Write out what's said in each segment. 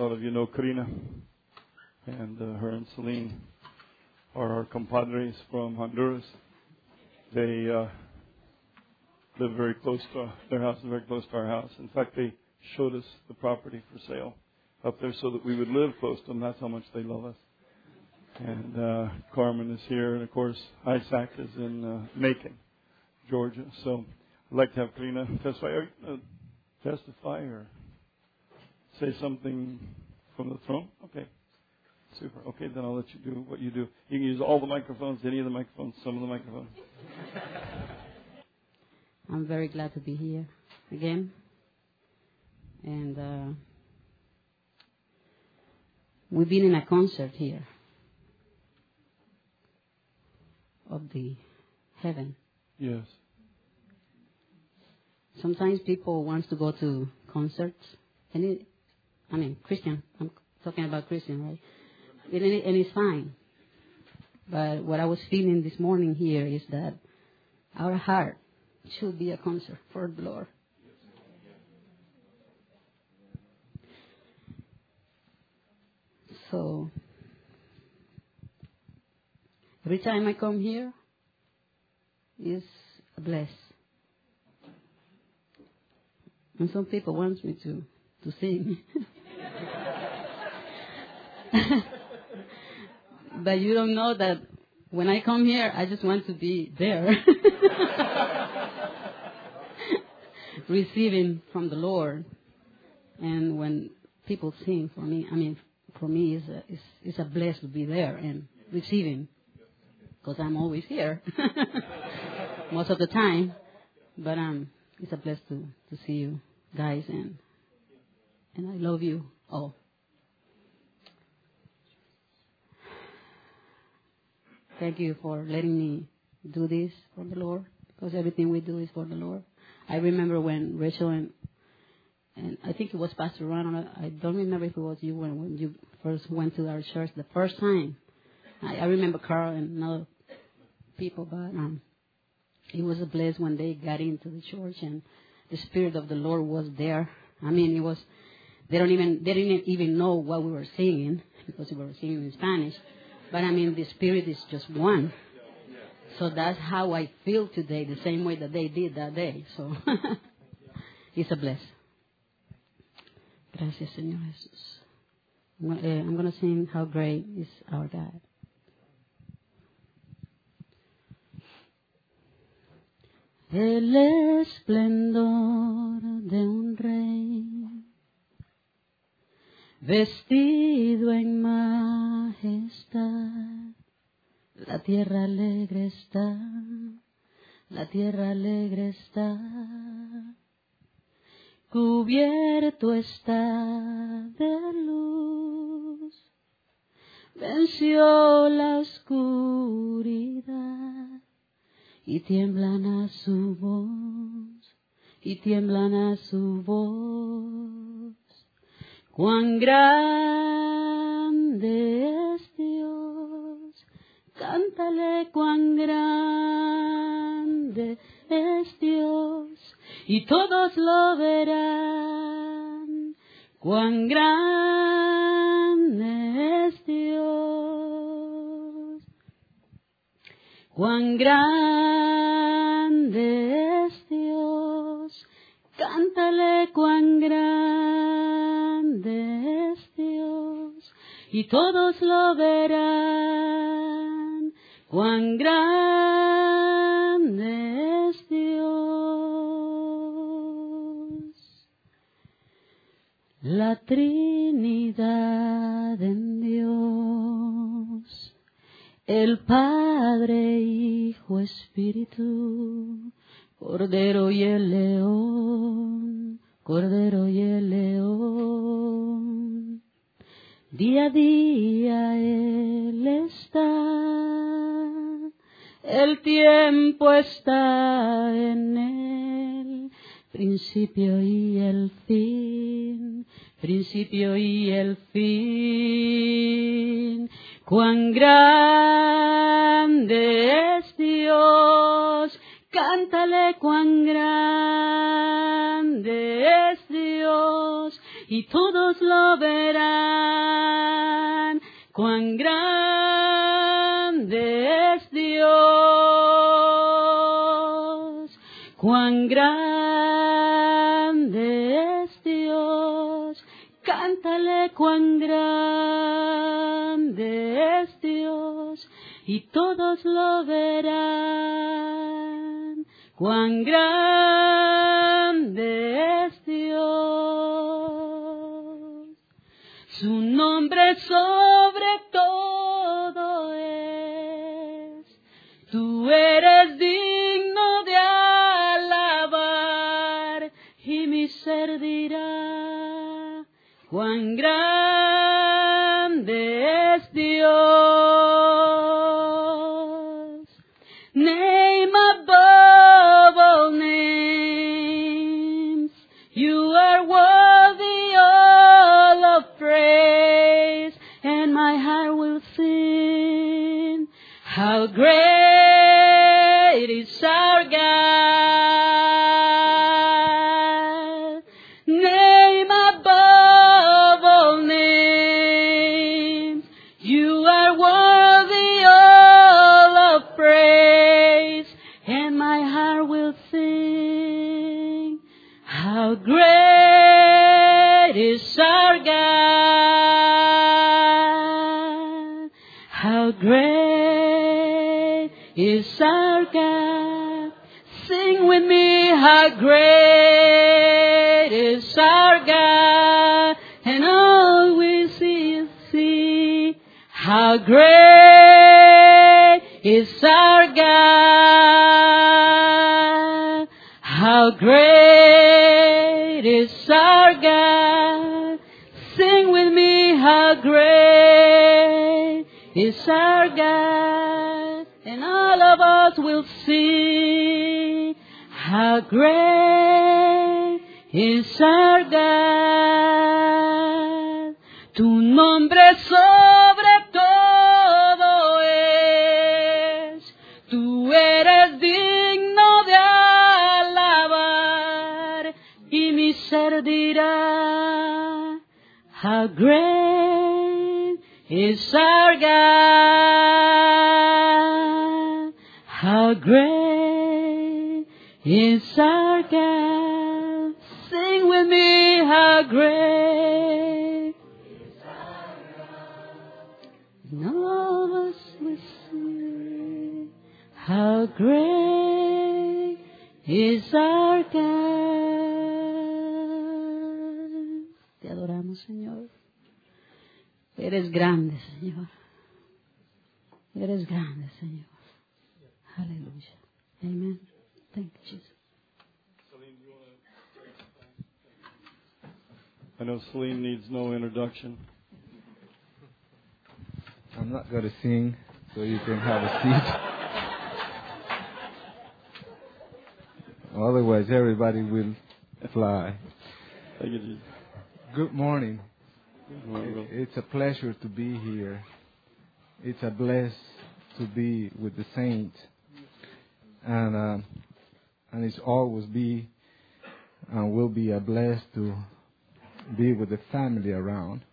all of you know Karina, and her and Celine are our compadres from Honduras. They live very close to their house, is very close to our house. In fact, they showed us the property for sale up there so that we would live close to them. That's how much they love us. And Carmen is here, and of course Isaac is in Macon, Georgia. So I'd like to have Karina testify. Are you going to testify or say something from the throne? Okay. Super. Okay, then I'll let you do what you do. You can use all the microphones, any of the microphones, some of the microphones. I'm very glad to be here again. And we've been in a concert here of the heaven. Yes. Sometimes people want to go to concerts. Christian. I'm talking about Christian, right? And it's fine. But what I was feeling this morning here is that our heart should be a concert for the Lord. So every time I come here, is a bless. And some people want me to sing. But you don't know that when I come here, I just want to be there. Receiving from the Lord. And when people sing for me it's a bless to be there and receiving. Because I'm always here. Most of the time. But it's a bless to see you guys, and I love you all. Thank you for letting me do this for the Lord, because everything we do is for the Lord. I remember when Rachel and I think it was Pastor Ron, I don't remember if it was you when you first went to our church the first time. I remember Carl and other people, but it was a bless when they got into the church and the Spirit of the Lord was there. It was, they didn't even know what we were singing because we were singing in Spanish. But the Spirit is just one. So that's how I feel today, the same way that they did that day. So it's a bless. Gracias, Señor Jesús. I'm going to sing How Great is Our God. El esplendor de un rey, vestido en majestad, la tierra alegre está, cubierto está de luz, venció la oscuridad. Y tiemblan a su voz, cuán grande es Dios, cántale cuán grande es Dios, y todos lo verán, cuán grande es Dios, cuán grande es Dios, cántale cuán grande es Dios, y todos lo verán, cuán grande es Dios. La Trinidad en Dios, el Padre, Hijo, Espíritu, Cordero y el León, día a día Él está, el tiempo está en Él, principio y el fin, cuán grande es Dios, cántale cuán grande es Dios, y todos lo verán. Cuán grande es Dios, cuán grande es Dios. Cántale cuán grande es Dios y todos lo verán. Cuán grande es Dios. Su nombre sobre todo es. Tú eres digno de alabar y mi ser dirá. Cuán grande es Dios. Name above all names. You are worthy all of praise, and my heart will sing. How great is our God. Name above all names. You are worthy all of praise, and my heart will sing. How great is our God. How great is our God. Sing with me, how great is our God. And all we see, how great is our God. How great is our God. Sing with me, how great is our God. And all of us will sing, how great is our God. Tu nombre sobre todo es. Tú eres digno de alabar y mi ser dirá, how great is our God. How great is our God. Sing with me, how great is our God. And all of us will sing, how great is our God. Te adoramos, Señor. Eres grande, Señor. Eres grande, Señor. Aleluya. Amen. Thank you, Jesus. I know Celine needs no introduction. I'm not going to sing, so you can have a seat. Otherwise, everybody will fly. Thank you, Jesus. Good morning. Good morning, brother. It's a pleasure to be here. It's a bless to be with the saints. And it's always be and will be a bless to be with the family around.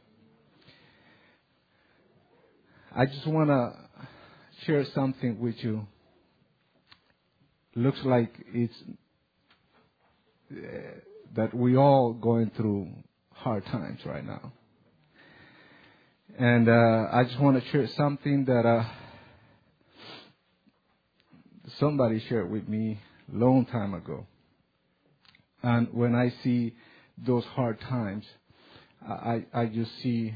I just want to share something with you. Looks like it's that we all going through hard times right now. And I just want to share something that somebody shared with me a long time ago. And when I see those hard times, I just see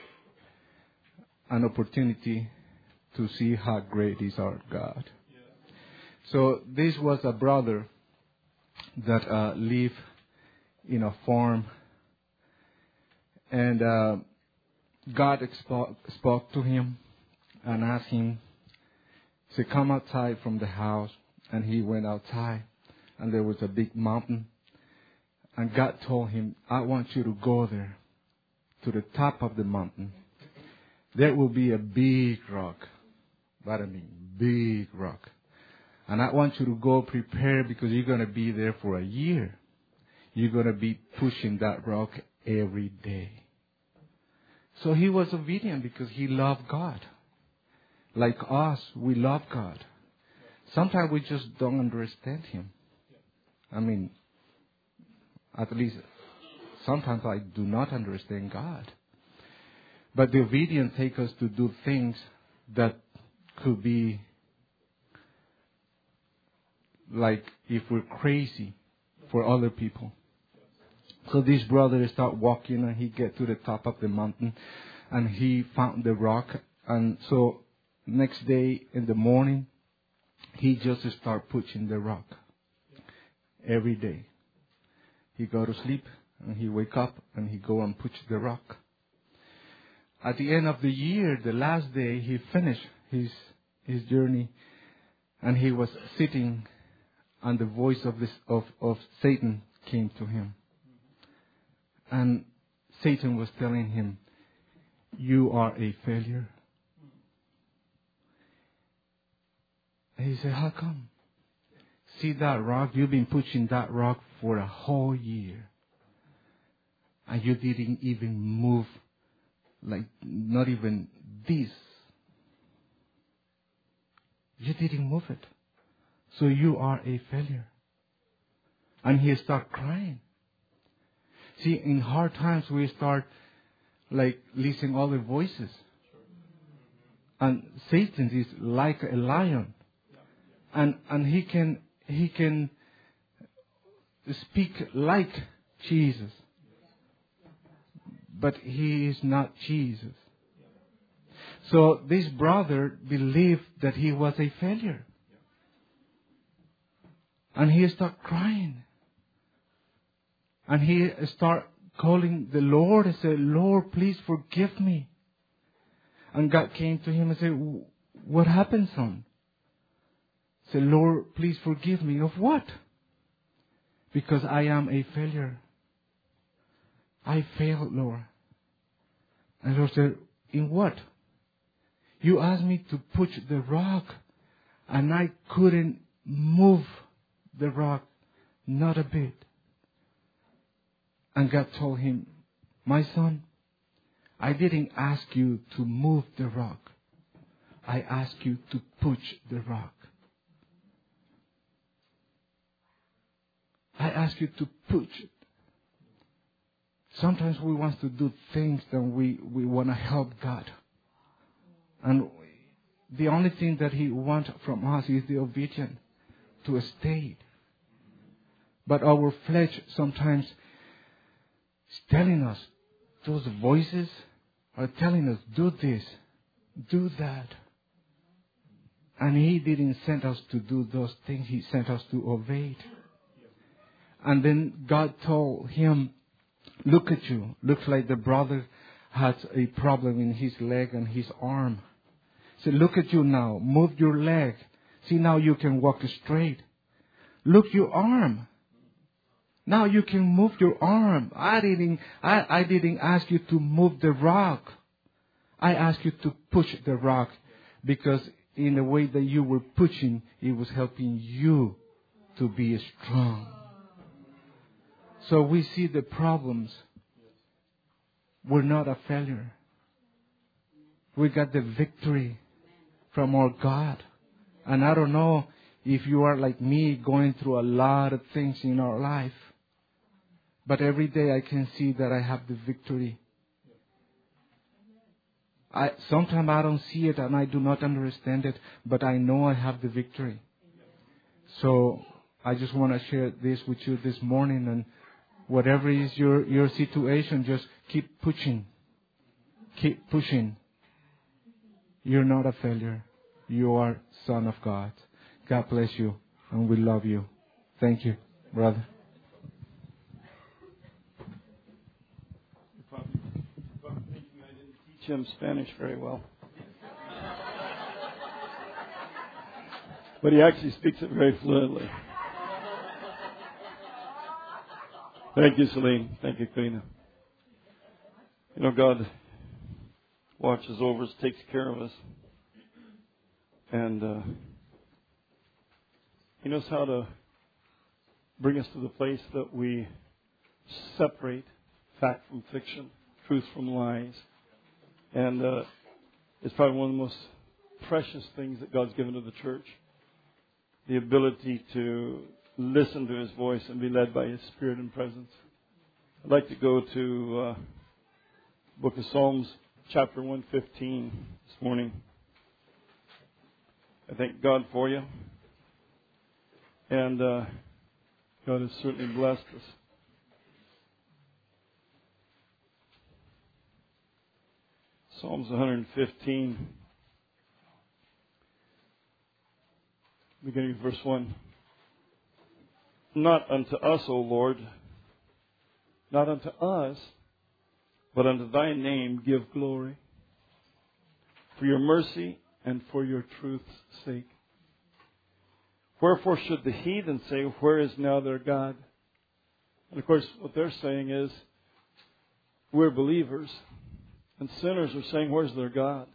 an opportunity to see how great is our God. So this was a brother that lived in a farm, and God spoke to him and asked him to come outside from the house. And he went outside, and there was a big mountain. And God told him, I want you to go there, to the top of the mountain. There will be a big rock. What I mean, big rock. And I want you to go prepare, because you're going to be there for a year. You're going to be pushing that rock every day. So he was obedient because he loved God. Like us, we love God. Sometimes we just don't understand Him. I mean, at least sometimes I do not understand God. But the obedience takes us to do things that could be like if we're crazy for other people. So this brother start walking and he get to the top of the mountain and he found the rock. And so next day in the morning, he just start pushing the rock every day. He go to sleep and he wake up and he go and push the rock. At the end of the year, the last day, he finished his journey, and he was sitting, and the voice of Satan came to him, and Satan was telling him, "You are a failure." And he said, "How come? See that rock? You've been pushing that rock for a whole year, and you didn't even move, like not even this. You didn't move it. So you are a failure." And he started crying. See, in hard times we start like listening all the voices. And Satan is like a lion. And he can speak like Jesus. But he is not Jesus. So this brother believed that he was a failure. And he started crying. And he started calling the Lord and said, "Lord, please forgive me." And God came to him and said, "What happened, son?" He said, "Lord, please forgive me." "Of what?" "Because I am a failure. I failed, Lord." And the Lord said, "In what?" "You asked me to push the rock, and I couldn't move the rock, not a bit." And God told him, "My son, I didn't ask you to move the rock. I asked you to push the rock. I asked you to push it." Sometimes we want to do things that we want to help God. And the only thing that He wants from us is the obedience to stay. But our flesh sometimes is telling us, those voices are telling us, do this, do that. And He didn't send us to do those things. He sent us to obey. And then God told him, "Look at you. Looks like the brother has a problem in his leg and his arm. So look at you now. Move your leg. See, now you can walk straight. Look your arm. Now you can move your arm. I didn't ask you to move the rock. I asked you to push the rock, because in the way that you were pushing, it was helping you to be strong." So we see the problems. We're not a failure. We got the victory from our God. And I don't know if you are like me, going through a lot of things in our life. But every day I can see that I have the victory. Sometimes I don't see it and I do not understand it, but I know I have the victory. So I just want to share this with you this morning. And whatever is your situation, just keep pushing. Keep pushing. You're not a failure. You are son of God. God bless you, and we love you. Thank you, brother. You're probably thinking I didn't teach him Spanish very well. But he actually speaks it very fluently. Thank you, Celine. Thank you, Karina. You know, God watches over us, takes care of us. And He knows how to bring us to the place that we separate fact from fiction, truth from lies. And it's probably one of the most precious things that God's given to the church. The ability to listen to His voice and be led by His Spirit and presence. I'd like to go to Book of Psalms, chapter 115 this morning. I thank God for you. And God has certainly blessed us. Psalms 115, beginning of verse 1. Not unto us, O Lord, not unto us, but unto Thy name give glory, for your mercy and for your truth's sake. Wherefore should the heathen say, where is now their God? And of course, what they're saying is, we're believers. And sinners are saying, where's their God?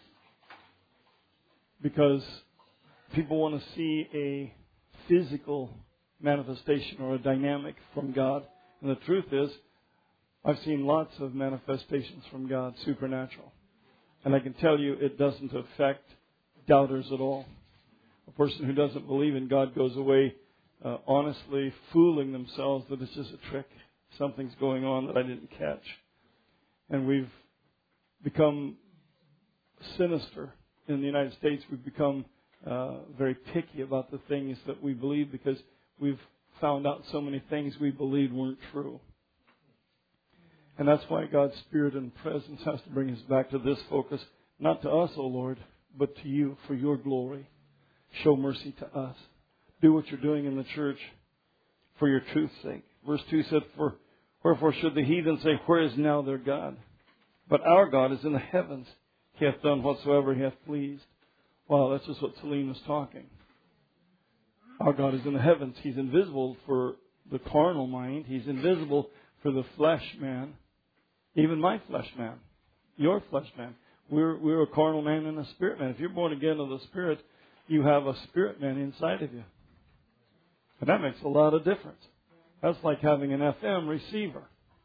Because people want to see a physical manifestation or a dynamic from God. And the truth is, I've seen lots of manifestations from God, supernatural. And I can tell you it doesn't affect doubters at all. A person who doesn't believe in God goes away honestly fooling themselves that it's just a trick. Something's going on that I didn't catch. And we've become sinister in the United States. We've become very picky about the things that we believe because we've found out so many things we believed weren't true. And that's why God's Spirit and presence has to bring us back to this focus. Not to us, O Lord, but to you for your glory. Show mercy to us. Do what you're doing in the church for your truth's sake. Verse 2 said, wherefore should the heathen say, where is now their God? But our God is in the heavens. He hath done whatsoever He hath pleased. Wow, that's just what Celine was talking. Our God is in the heavens. He's invisible for the carnal mind. He's invisible for the flesh man. Even my flesh man. Your flesh man. We're a carnal man and a spirit man. If you're born again of the Spirit, you have a spirit man inside of you. And that makes a lot of difference. That's like having an FM receiver.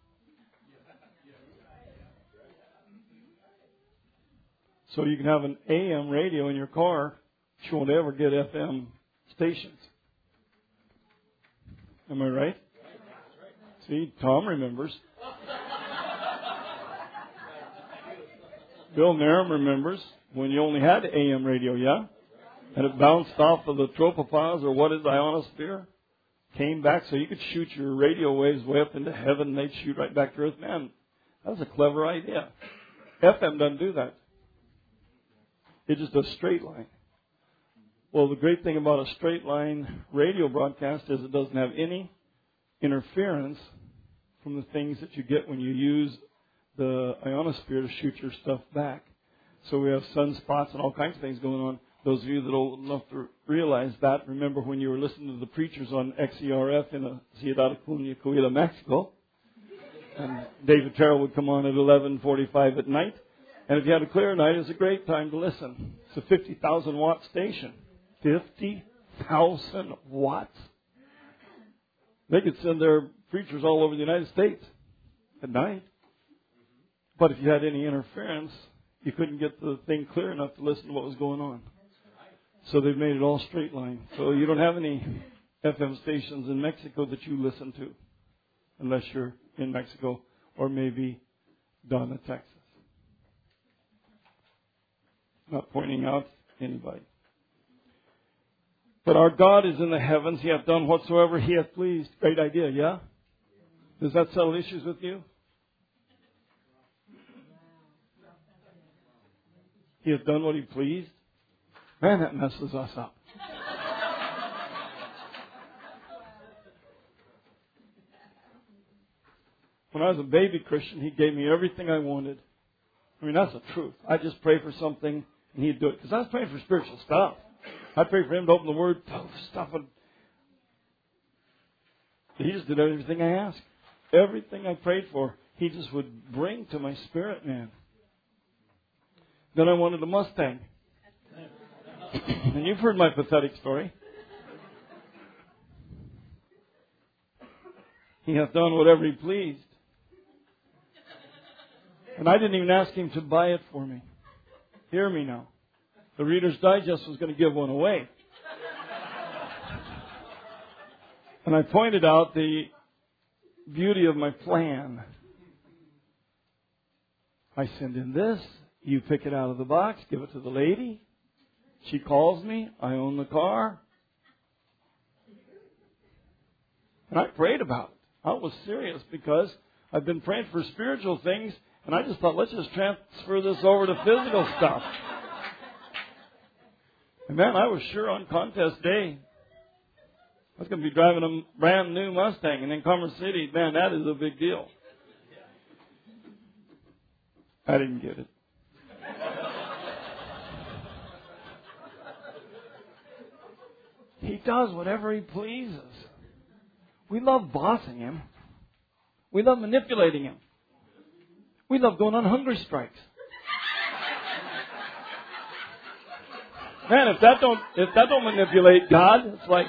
So you can have an AM radio in your car, but you won't ever get FM stations. Am I right? See, Tom remembers. Bill Merrim remembers when you only had AM radio, yeah? And it bounced off of the tropopause, or what is ionosphere, came back so you could shoot your radio waves way up into heaven and they'd shoot right back to Earth. Man, that was a clever idea. FM doesn't do that. It just does straight line. Well, the great thing about a straight line radio broadcast is it doesn't have any interference from the things that you get when you use the ionosphere to shoot your stuff back. So we have sunspots and all kinds of things going on. Those of you that are old enough to realize that, remember when you were listening to the preachers on XERF in Ciudad Acuña, Coahuila, Mexico, and David Terrell would come on at 11:45 at night. And if you had a clear night, it's a great time to listen. It's a 50,000 watt station. 50,000 watts. They could send their preachers all over the United States at night. But if you had any interference, you couldn't get the thing clear enough to listen to what was going on. So they've made it all straight line. So you don't have any FM stations in Mexico that you listen to, unless you're in Mexico or maybe Donna, Texas. Not pointing out anybody. But our God is in the heavens. He hath done whatsoever He hath pleased. Great idea, yeah? Does that settle issues with you? He hath done what He pleased. Man, that messes us up. When I was a baby Christian, He gave me everything I wanted. I mean, that's the truth. I just pray for something and He'd do it. Because I was praying for spiritual stuff. I'd pray for Him to open the Word, stuff. He just did everything I asked. Everything I prayed for, He just would bring to my spirit, man. Then I wanted a Mustang. And you've heard my pathetic story. He hath done whatever He pleased. And I didn't even ask him to buy it for me. Hear me now. The Reader's Digest was going to give one away. And I pointed out the beauty of my plan. I send in this. You pick it out of the box. Give it to the lady. She calls me. I own the car. And I prayed about it. I was serious because I've been praying for spiritual things. And I just thought, let's just transfer this over to physical stuff. And man, I was sure on contest day, I was going to be driving a brand new Mustang. And in Commerce City, man, that is a big deal. I didn't get it. He does whatever he pleases. We love bossing him. We love manipulating him. We love going on hunger strikes. Man, if that don't manipulate God, it's like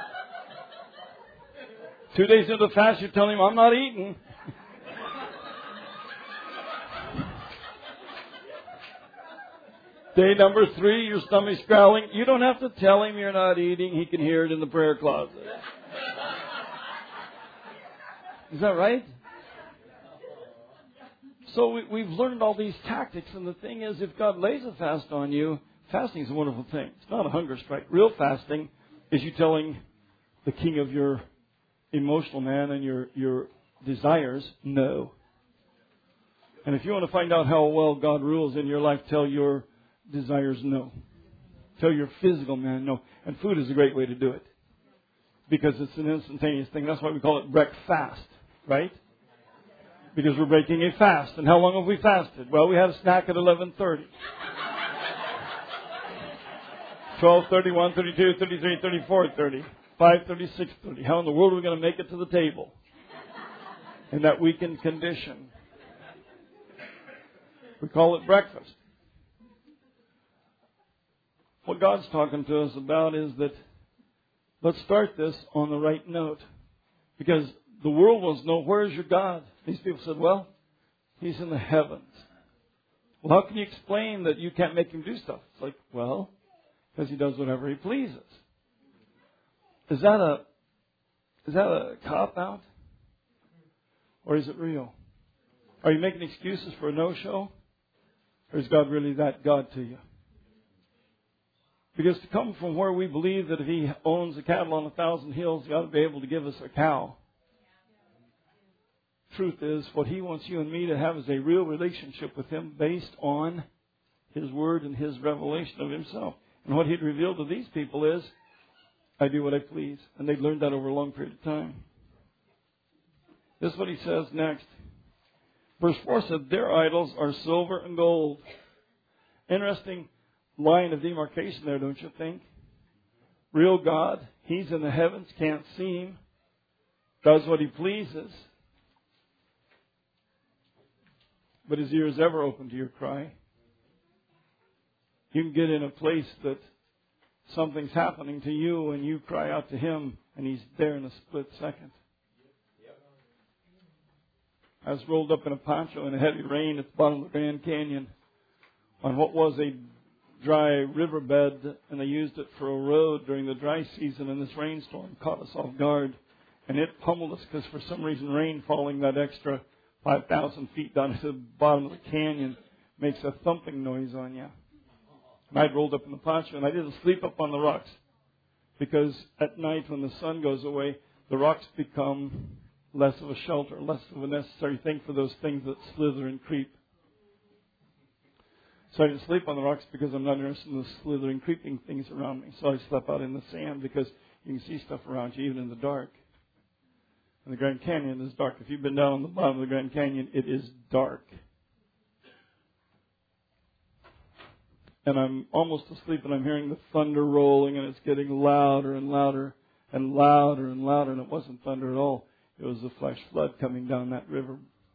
2 days into the fast, you're telling him, I'm not eating. Day number 3, your stomach's growling. You don't have to tell him you're not eating. He can hear it in the prayer closet. Is that right? So we've learned all these tactics, and the thing is, if God lays a fast on you, fasting is a wonderful thing. It's not a hunger strike. Real fasting is you telling the king of your emotional man and your desires, no. And if you want to find out how well God rules in your life, tell your desires no. Tell your physical man no. And food is a great way to do it. Because it's an instantaneous thing. That's why we call it breakfast, right? Because we're breaking a fast. And how long have we fasted? Well, we had a snack at 11:30. 12:30, 1:32, 33, 34, 30, 5:30, 6:30. How in the world are we going to make it to the table in that weakened condition? We call it breakfast. What God's talking to us about is that let's start this on the right note. Because the world wants to know, where's your God? These people said, well, He's in the heavens. Well, how can you explain that you can't make Him do stuff? It's like, well, because He does whatever He pleases. Is that a cop-out? Or is it real? Are you making excuses for a no-show? Or is God really that God to you? Because to come from where we believe that if He owns the cattle on 1,000 hills, He ought to be able to give us a cow. Truth is, what He wants you and me to have is a real relationship with Him based on His Word and His revelation of Himself. And what He'd revealed to these people is, I do what I please. And they'd learned that over a long period of time. This is what He says next. Verse 4 said, their idols are silver and gold. Interesting line of demarcation there, don't you think? Real God, He's in the heavens, can't see Him, does what He pleases. But His ear is ever open to your cry. You can get in a place that something's happening to you and you cry out to Him and He's there in a split second. I was rolled up in a poncho in a heavy rain at the bottom of the Grand Canyon on what was a dry riverbed, and they used it for a road during the dry season, and this rainstorm caught us off guard. And it pummeled us because for some reason rain falling that extra 5,000 feet down to the bottom of the canyon makes a thumping noise on you. And I'd rolled up in the poncho, and I didn't sleep up on the rocks because at night when the sun goes away, the rocks become less of a shelter, less of a necessary thing for those things that slither and creep. So I didn't sleep on the rocks because I'm not interested in the slithering, creeping things around me. So I slept out in the sand because you can see stuff around you even in the dark. And the Grand Canyon is dark. If you've been down on the bottom of the Grand Canyon, it is dark. And I'm almost asleep and I'm hearing the thunder rolling and it's getting louder and louder and louder and louder. And it wasn't thunder at all. It was a flash flood coming down that river.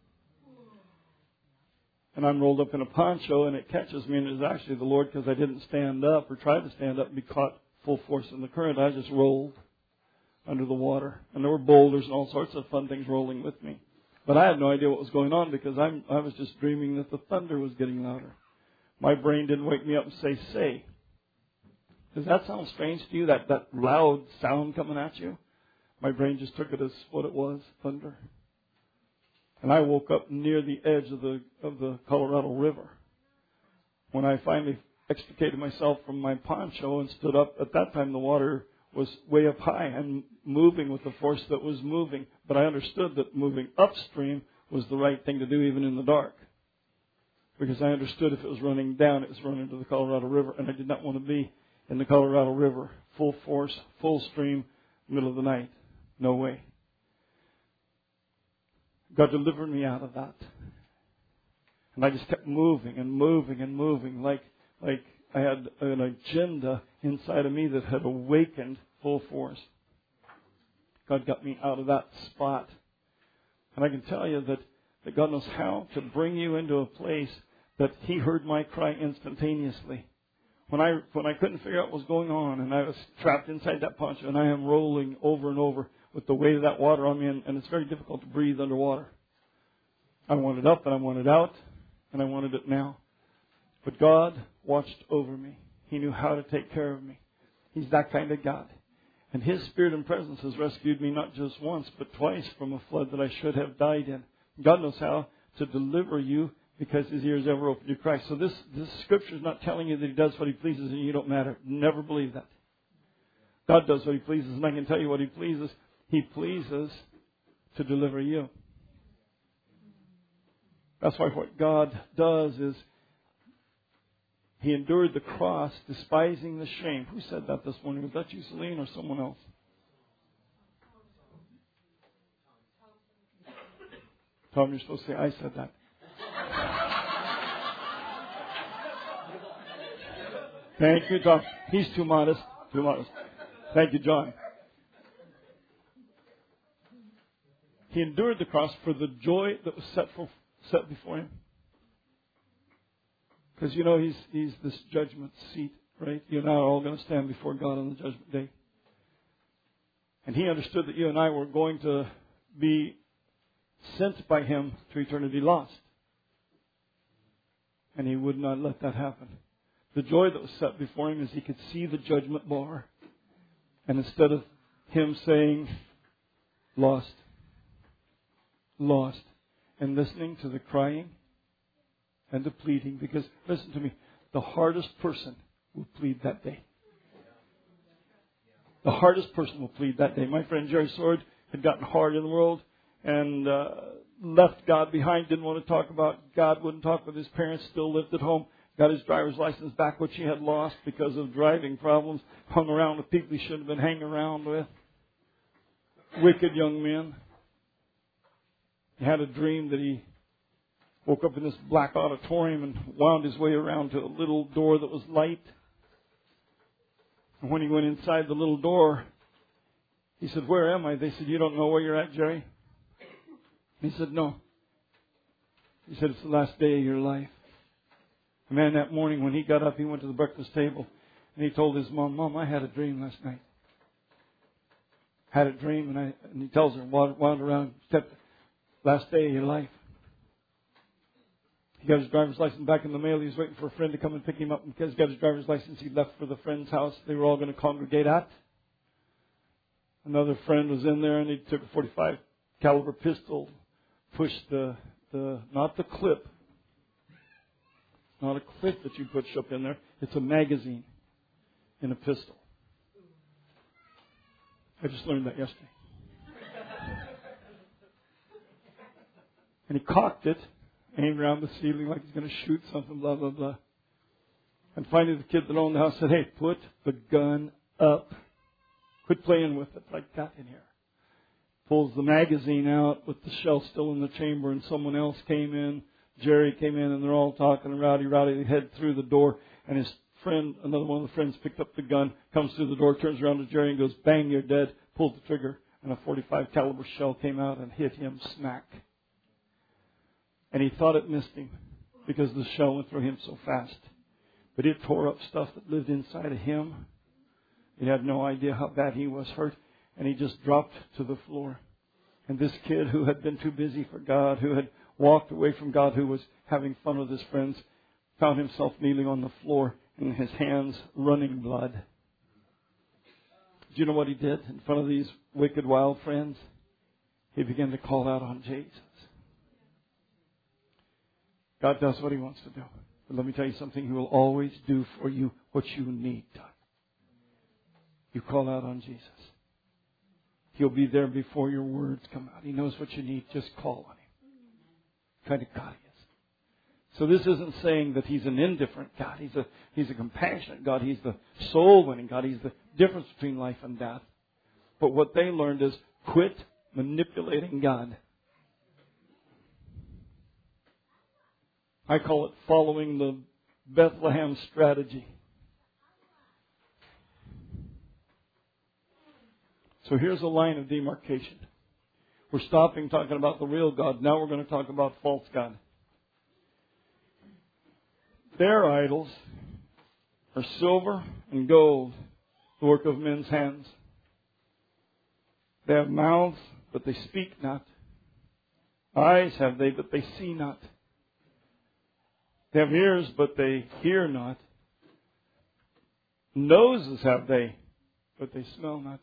And I'm rolled up in a poncho and it catches me, and it was actually the Lord because I didn't stand up or try to stand up and be caught full force in the current. I just rolled under the water. And there were boulders and all sorts of fun things rolling with me. But I had no idea what was going on because I was just dreaming that the thunder was getting louder. My brain didn't wake me up and say. Does that sound strange to you, that loud sound coming at you? My brain just took it as what it was, thunder. And I woke up near the edge of the Colorado River. When I finally extricated myself from my poncho and stood up, at that time the water was way up high and moving with the force that was moving. But I understood that moving upstream was the right thing to do even in the dark. Because I understood if it was running down, it was running to the Colorado River. And I did not want to be in the Colorado River, full force, full stream, middle of the night. No way. God delivered me out of that. And I just kept moving and moving and moving like I had an agenda inside of me that had awakened full force. God got me out of that spot. And I can tell you that God knows how to bring you into a place that He heard my cry instantaneously. When I couldn't figure out what was going on and I was trapped inside that poncho and I am rolling over and over with the weight of that water on me, and it's very difficult to breathe underwater. I want it up and I want it out and I wanted it now. But God watched over me. He knew how to take care of me. He's that kind of God. And His Spirit and presence has rescued me not just once but twice from a flood that I should have died in. God knows how to deliver you because His ears ever open to Christ. So this scripture is not telling you that He does what He pleases and you don't matter. Never believe that. God does what He pleases, and I can tell you what He pleases. He pleases to deliver you. That's why what God does is He endured the cross, despising the shame. Who said that this morning? Was that you, Celine, or someone else? Tom, you're supposed to say, I said that. Thank you, Tom. He's too modest. Too modest. Thank you, John. He endured the cross for the joy that was set before Him. Because you know He's this judgment seat, right? You and I are all going to stand before God on the judgment day. And He understood that you and I were going to be sent by Him to eternity lost. And He would not let that happen. The joy that was set before Him is He could see the judgment bar. And instead of Him saying, lost, and listening to the crying and the pleading, because, listen to me, the hardest person will plead that day. The hardest person will plead that day. My friend Jerry Sword had gotten hard in the world and left God behind, didn't want to talk about God, wouldn't talk with his parents, still lived at home, got his driver's license back, which he had lost because of driving problems, hung around with people he shouldn't have been hanging around with, wicked young men. He had a dream that he woke up in this black auditorium and wound his way around to a little door that was light. And when he went inside the little door, he said, "Where am I?" They said, "You don't know where you're at, Jerry?" He said, "No." He said, "It's the last day of your life." The man that morning when he got up, he went to the breakfast table and he told his mom, "Mom, I had a dream last night. Had a dream," and he tells her, wound around, stepped, last day of your life. He got his driver's license back in the mail. He was waiting for a friend to come and pick him up. And because he got his driver's license, he left for the friend's house they were all going to congregate at. Another friend was in there, and he took a .45 caliber pistol, pushed not the clip. It's not a clip that you push up in there. It's a magazine in a pistol. I just learned that yesterday. And he cocked it, aimed around the ceiling like he's going to shoot something, blah, blah, blah. And finally the kid that owned the house said, "Hey, put the gun up. Quit playing with it like that in here." Pulls the magazine out with the shell still in the chamber, and someone else came in. Jerry came in, and they're all talking, and Rowdy they head through the door, and his friend, another one of the friends, picked up the gun, comes through the door, turns around to Jerry and goes, "Bang, you're dead." Pulled the trigger, and a .45 caliber shell came out and hit him smack. And he thought it missed him because the shell went through him so fast. But it tore up stuff that lived inside of him. He had no idea how bad he was hurt. And he just dropped to the floor. And this kid who had been too busy for God, who had walked away from God, who was having fun with his friends, found himself kneeling on the floor and his hands running blood. Do you know what he did in front of these wicked, wild friends? He began to call out on Jesus. God does what He wants to do. But let me tell you something. He will always do for you what you need done. You call out on Jesus. He'll be there before your words come out. He knows what you need. Just call on Him. Kind of God He is. So this isn't saying that He's an indifferent God. He's a compassionate God. He's the soul-winning God. He's the difference between life and death. But what they learned is quit manipulating God. I call it following the Bethlehem strategy. So here's a line of demarcation. We're stopping talking about the real God. Now we're going to talk about false God. Their idols are silver and gold, the work of men's hands. They have mouths, but they speak not. Eyes have they, but they see not. They have ears, but they hear not. Noses have they, but they smell not.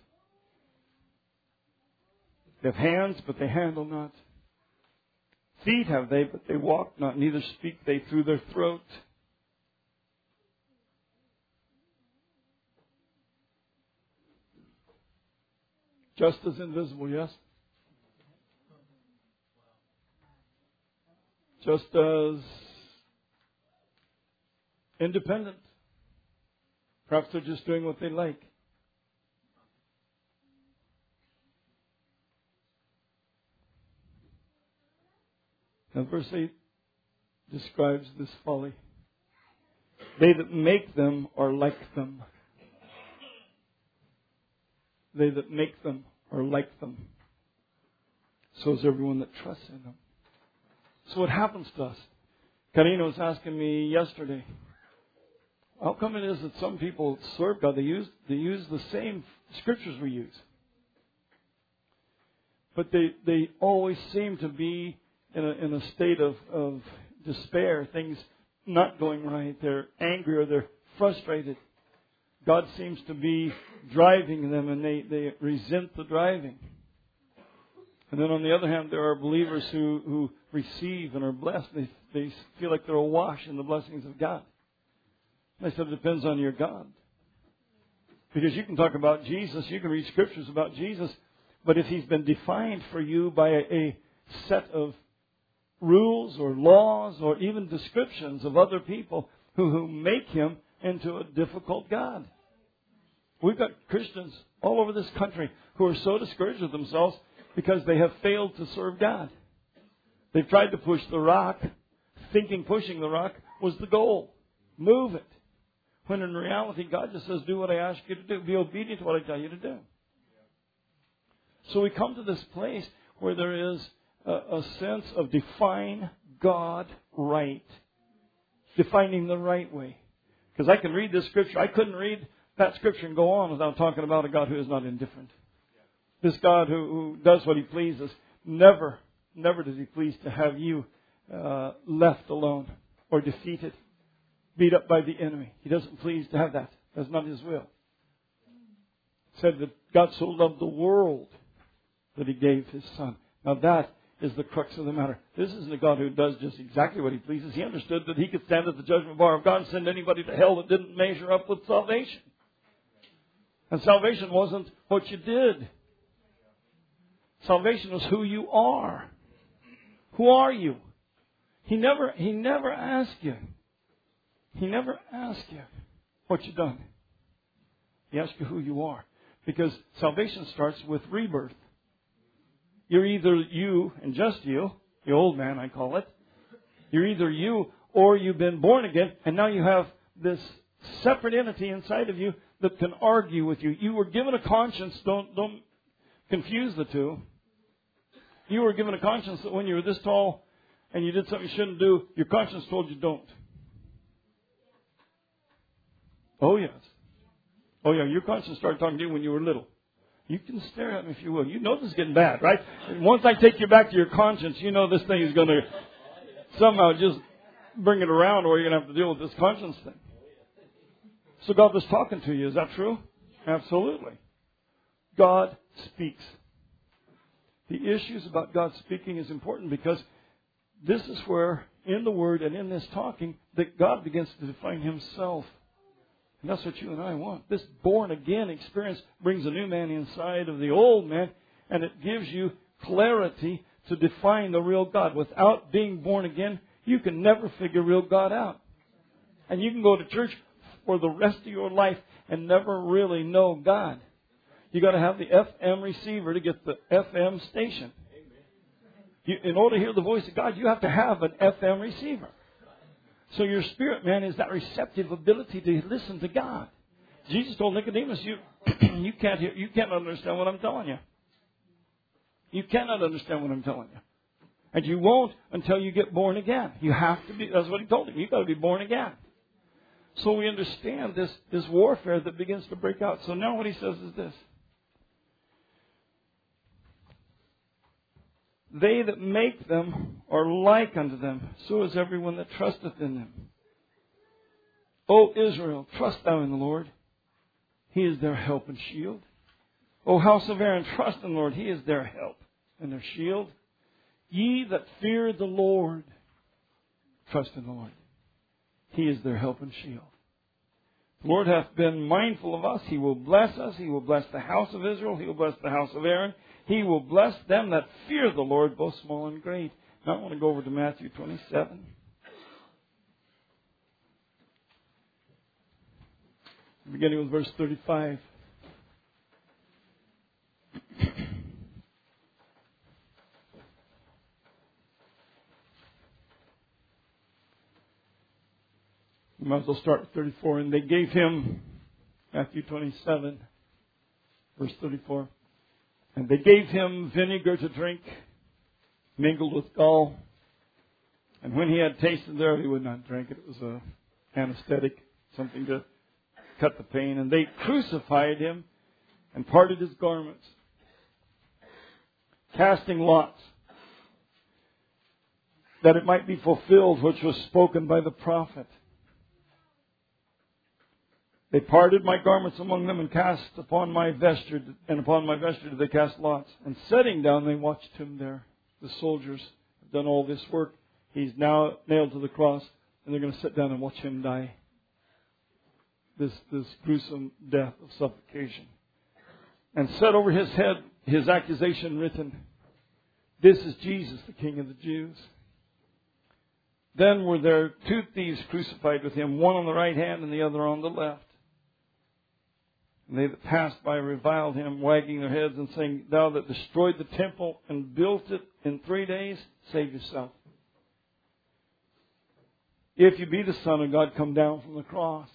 They have hands, but they handle not. Feet have they, but they walk not, neither speak they through their throat. Just as invisible, yes? Just as independent. Perhaps they're just doing what they like. Now verse 8 describes this folly. They that make them are like them. They that make them are like them. So is everyone that trusts in them. So what happens to us? Karina was asking me yesterday, how come it is that some people serve God? They use the same scriptures we use. But they always seem to be in a state of despair, things not going right. They're angry or they're frustrated. God seems to be driving them and they resent the driving. And then on the other hand, there are believers who receive and are blessed. They feel like they're awash in the blessings of God. And I said, it depends on your God. Because you can talk about Jesus, you can read scriptures about Jesus, but if He's been defined for you by a set of rules or laws or even descriptions of other people who make Him into a difficult God. We've got Christians all over this country who are so discouraged with themselves because they have failed to serve God. They've tried to push the rock, thinking pushing the rock was the goal. Move it. When in reality, God just says, do what I ask you to do. Be obedient to what I tell you to do. So we come to this place where there is a sense of define God right. Defining the right way. Because I can read this scripture. I couldn't read that scripture and go on without talking about a God who is not indifferent. This God who does what He pleases. Never does He please to have you left alone or defeated, beat up by the enemy. He doesn't please to have that. That's not His will. It said that God so loved the world that He gave His Son. Now that is the crux of the matter. This isn't a God who does just exactly what He pleases. He understood that He could stand at the judgment bar of God and send anybody to hell that didn't measure up with salvation. And salvation wasn't what you did. Salvation was who you are. Who are you? He never asked you. He never asked you what you've done. He asked you who you are. Because salvation starts with rebirth. You're either you and just you, the old man I call it. You're either you or you've been born again and now you have this separate entity inside of you that can argue with you. You were given a conscience. Don't confuse the two. You were given a conscience that when you were this tall and you did something you shouldn't do, your conscience told you don't. Oh, yes. Oh, yeah. Your conscience started talking to you when you were little. You can stare at me if you will. You know this is getting bad, right? And once I take you back to your conscience, you know this thing is going to somehow just bring it around, or you're going to have to deal with this conscience thing. So God was talking to you. Is that true? Absolutely. God speaks. The issues about God speaking is important because this is where, in the Word and in this talking, that God begins to define Himself. And that's what you and I want. This born-again experience brings a new man inside of the old man, and it gives you clarity to define the real God. Without being born again, you can never figure real God out. And you can go to church for the rest of your life and never really know God. You got to have the FM receiver to get the FM station. In order to hear the voice of God, you have to have an FM receiver. So your spirit, man, is that receptive ability to listen to God. Jesus told Nicodemus, you can't understand what I'm telling you. You cannot understand what I'm telling you. And you won't until you get born again. You have to be, that's what he told him. You've got to be born again. So we understand this warfare that begins to break out. So now what he says is this. They that make them are like unto them. So is everyone that trusteth in them. O Israel, trust thou in the Lord. He is their help and shield. O house of Aaron, trust in the Lord. He is their help and their shield. Ye that fear the Lord, trust in the Lord. He is their help and shield. The Lord hath been mindful of us. He will bless us. He will bless the house of Israel. He will bless the house of Aaron. He will bless them that fear the Lord, both small and great. Now I want to go over to Matthew 27. Beginning with verse 35. You might as well start with 34. And they gave him, Matthew 27, verse 34. And they gave him vinegar to drink, mingled with gall. And when he had tasted thereof, he would not drink it. It was an anesthetic, something to cut the pain. And they crucified him and parted his garments, casting lots, that it might be fulfilled which was spoken by the prophet. They parted my garments among them and cast upon my vesture, and upon my vesture did they cast lots. And sitting down, they watched him there. The soldiers have done all this work. He's now nailed to the cross, and they're going to sit down and watch him die. This gruesome death of suffocation. And set over his head his accusation written, This is Jesus, the King of the Jews. Then were there two thieves crucified with him, one on the right hand and the other on the left. And they that passed by reviled him, wagging their heads and saying, Thou that destroyed the temple and built it in 3 days, save yourself. If you be the Son of God, come down from the cross.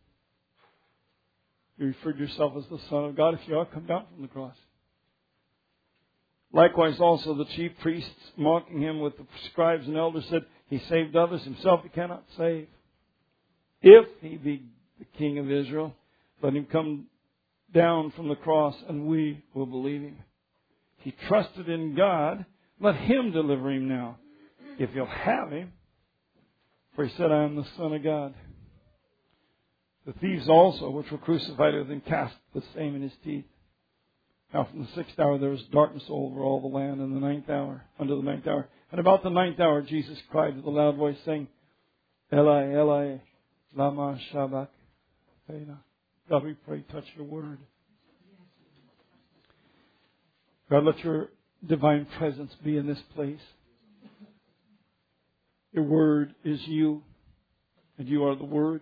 You referred to yourself as the Son of God. If you are, come down from the cross. Likewise also the chief priests, mocking him with the scribes and elders, said, He saved others, himself he cannot save. If he be the King of Israel, let him come down from the cross, and we will believe him. He trusted in God. Let him deliver him now, if you'll have him. For he said, I am the Son of God. The thieves also, which were crucified with him, cast the same in his teeth. Now from the 6th hour there was darkness over all the land, and the 9th hour, unto the 9th hour. And about the 9th hour Jesus cried with a loud voice, saying, Eli, Eli, lama sabachthani. God, we pray, touch your word. God, let your divine presence be in this place. Your word is you, and you are the word.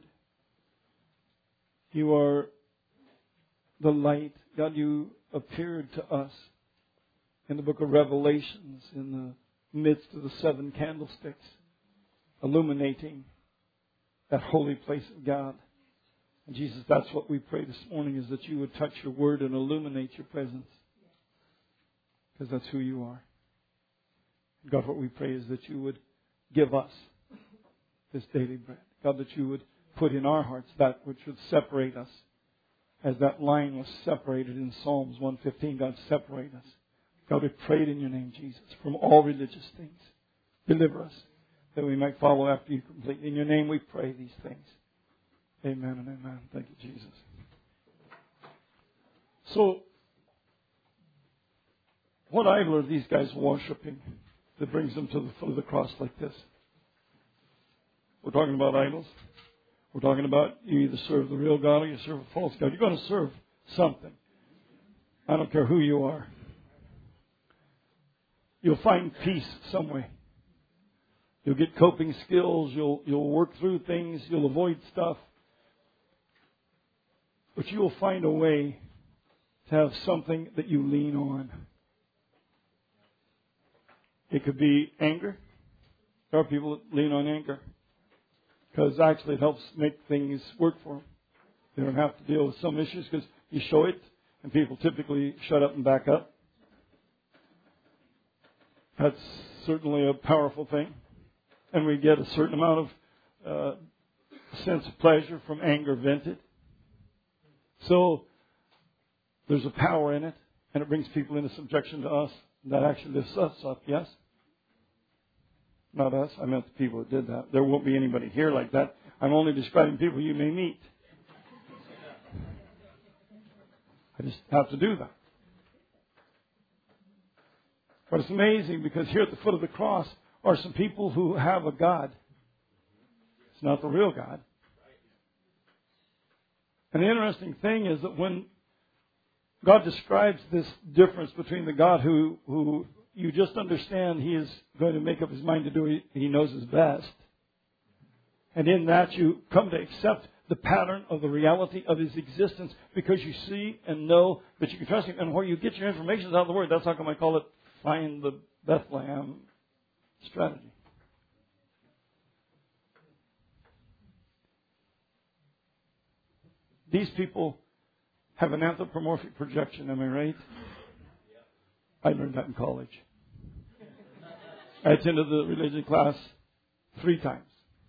You are the light. God, you appeared to us in the book of Revelations in the midst of the 7 candlesticks, illuminating that holy place of God. And Jesus, that's what we pray this morning, is that you would touch your word and illuminate your presence. Because that's who you are. God, what we pray is that you would give us this daily bread. God, that you would put in our hearts that which would separate us as that line was separated in Psalms 115. God, separate us. God, we prayed in your name, Jesus, from all religious things. Deliver us, that we might follow after you completely. In your name we pray these things. Amen and amen. Thank you, Jesus. So, what idol are these guys worshiping that brings them to the foot of the cross like this? We're talking about idols. We're talking about you either serve the real God or you serve a false God. You're going to serve something. I don't care who you are. You'll find peace some way. You'll get coping skills. You'll work through things. You'll avoid stuff. But you will find a way to have something that you lean on. It could be anger. There are people that lean on anger because actually it helps make things work for them. They don't have to deal with some issues because you show it and people typically shut up and back up. That's certainly a powerful thing. And we get a certain amount of sense of pleasure from anger vented. So there's a power in it, and it brings people into subjection to us. That actually lifts us up, yes? Not us. I meant the people that did that. There won't be anybody here like that. I'm only describing people you may meet. I just have to do that. But it's amazing because here at the foot of the cross are some people who have a God. It's not the real God. And the interesting thing is that when God describes this difference between the God who you just understand He is going to make up His mind to do what He knows is best, and in that you come to accept the pattern of the reality of His existence because you see and know that you can trust Him. And where you get your information is out of the Word. That's how come I call it Find the Bethlehem strategy. These people have an anthropomorphic projection, am I right? I learned that in college. I attended the religion class 3 times.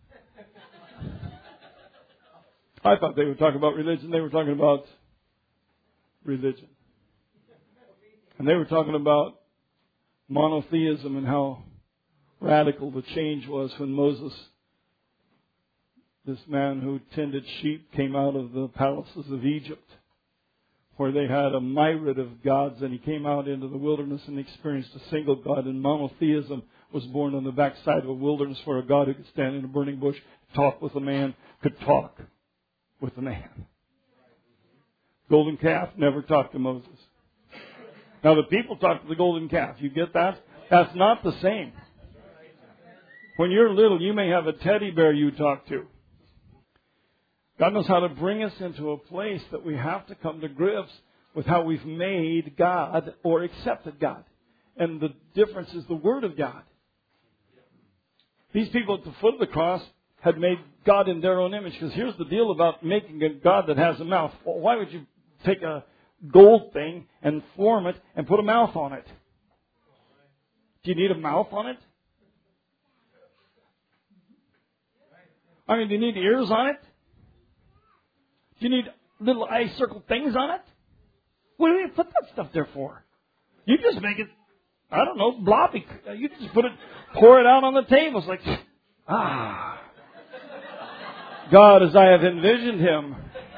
I thought they were talking about religion. They were talking about religion. And they were talking about monotheism and how radical the change was when Moses, this man who tended sheep, came out of the palaces of Egypt, where they had a myriad of gods, and he came out into the wilderness and experienced a single God, and monotheism was born on the backside of a wilderness where a God who could stand in a burning bush, talk with a man, could talk with a man. Golden calf never talked to Moses. Now the people talk to the golden calf. You get that? That's not the same. When you're little, you may have a teddy bear you talk to. God knows how to bring us into a place that we have to come to grips with how we've made God or accepted God. And the difference is the Word of God. These people at the foot of the cross had made God in their own image. Because here's the deal about making a God that has a mouth. Well, why would you take a gold thing and form it and put a mouth on it? Do you need a mouth on it? I mean, do you need ears on it? Do you need little eye circle things on it? What do you put that stuff there for? You just make it, I don't know, bloppy. You just pour it out on the table. It's like, God, as I have envisioned Him,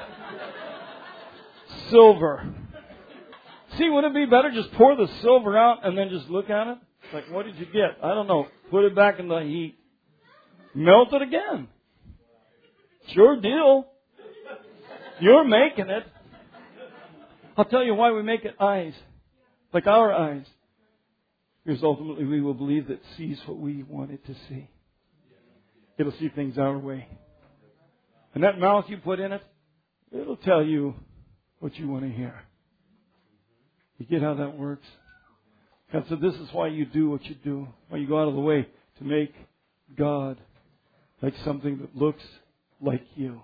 silver. See, wouldn't it be better just pour the silver out and then just look at it? It's like, what did you get? I don't know. Put it back in the heat. Melt it again. It's your deal. You're making it. I'll tell you why we make it eyes. Like our eyes. Because ultimately we will believe that it sees what we want it to see. It'll see things our way. And that mouth you put in it, it'll tell you what you want to hear. You get how that works? God said this is why you do what you do. Why you go out of the way to make God like something that looks like you.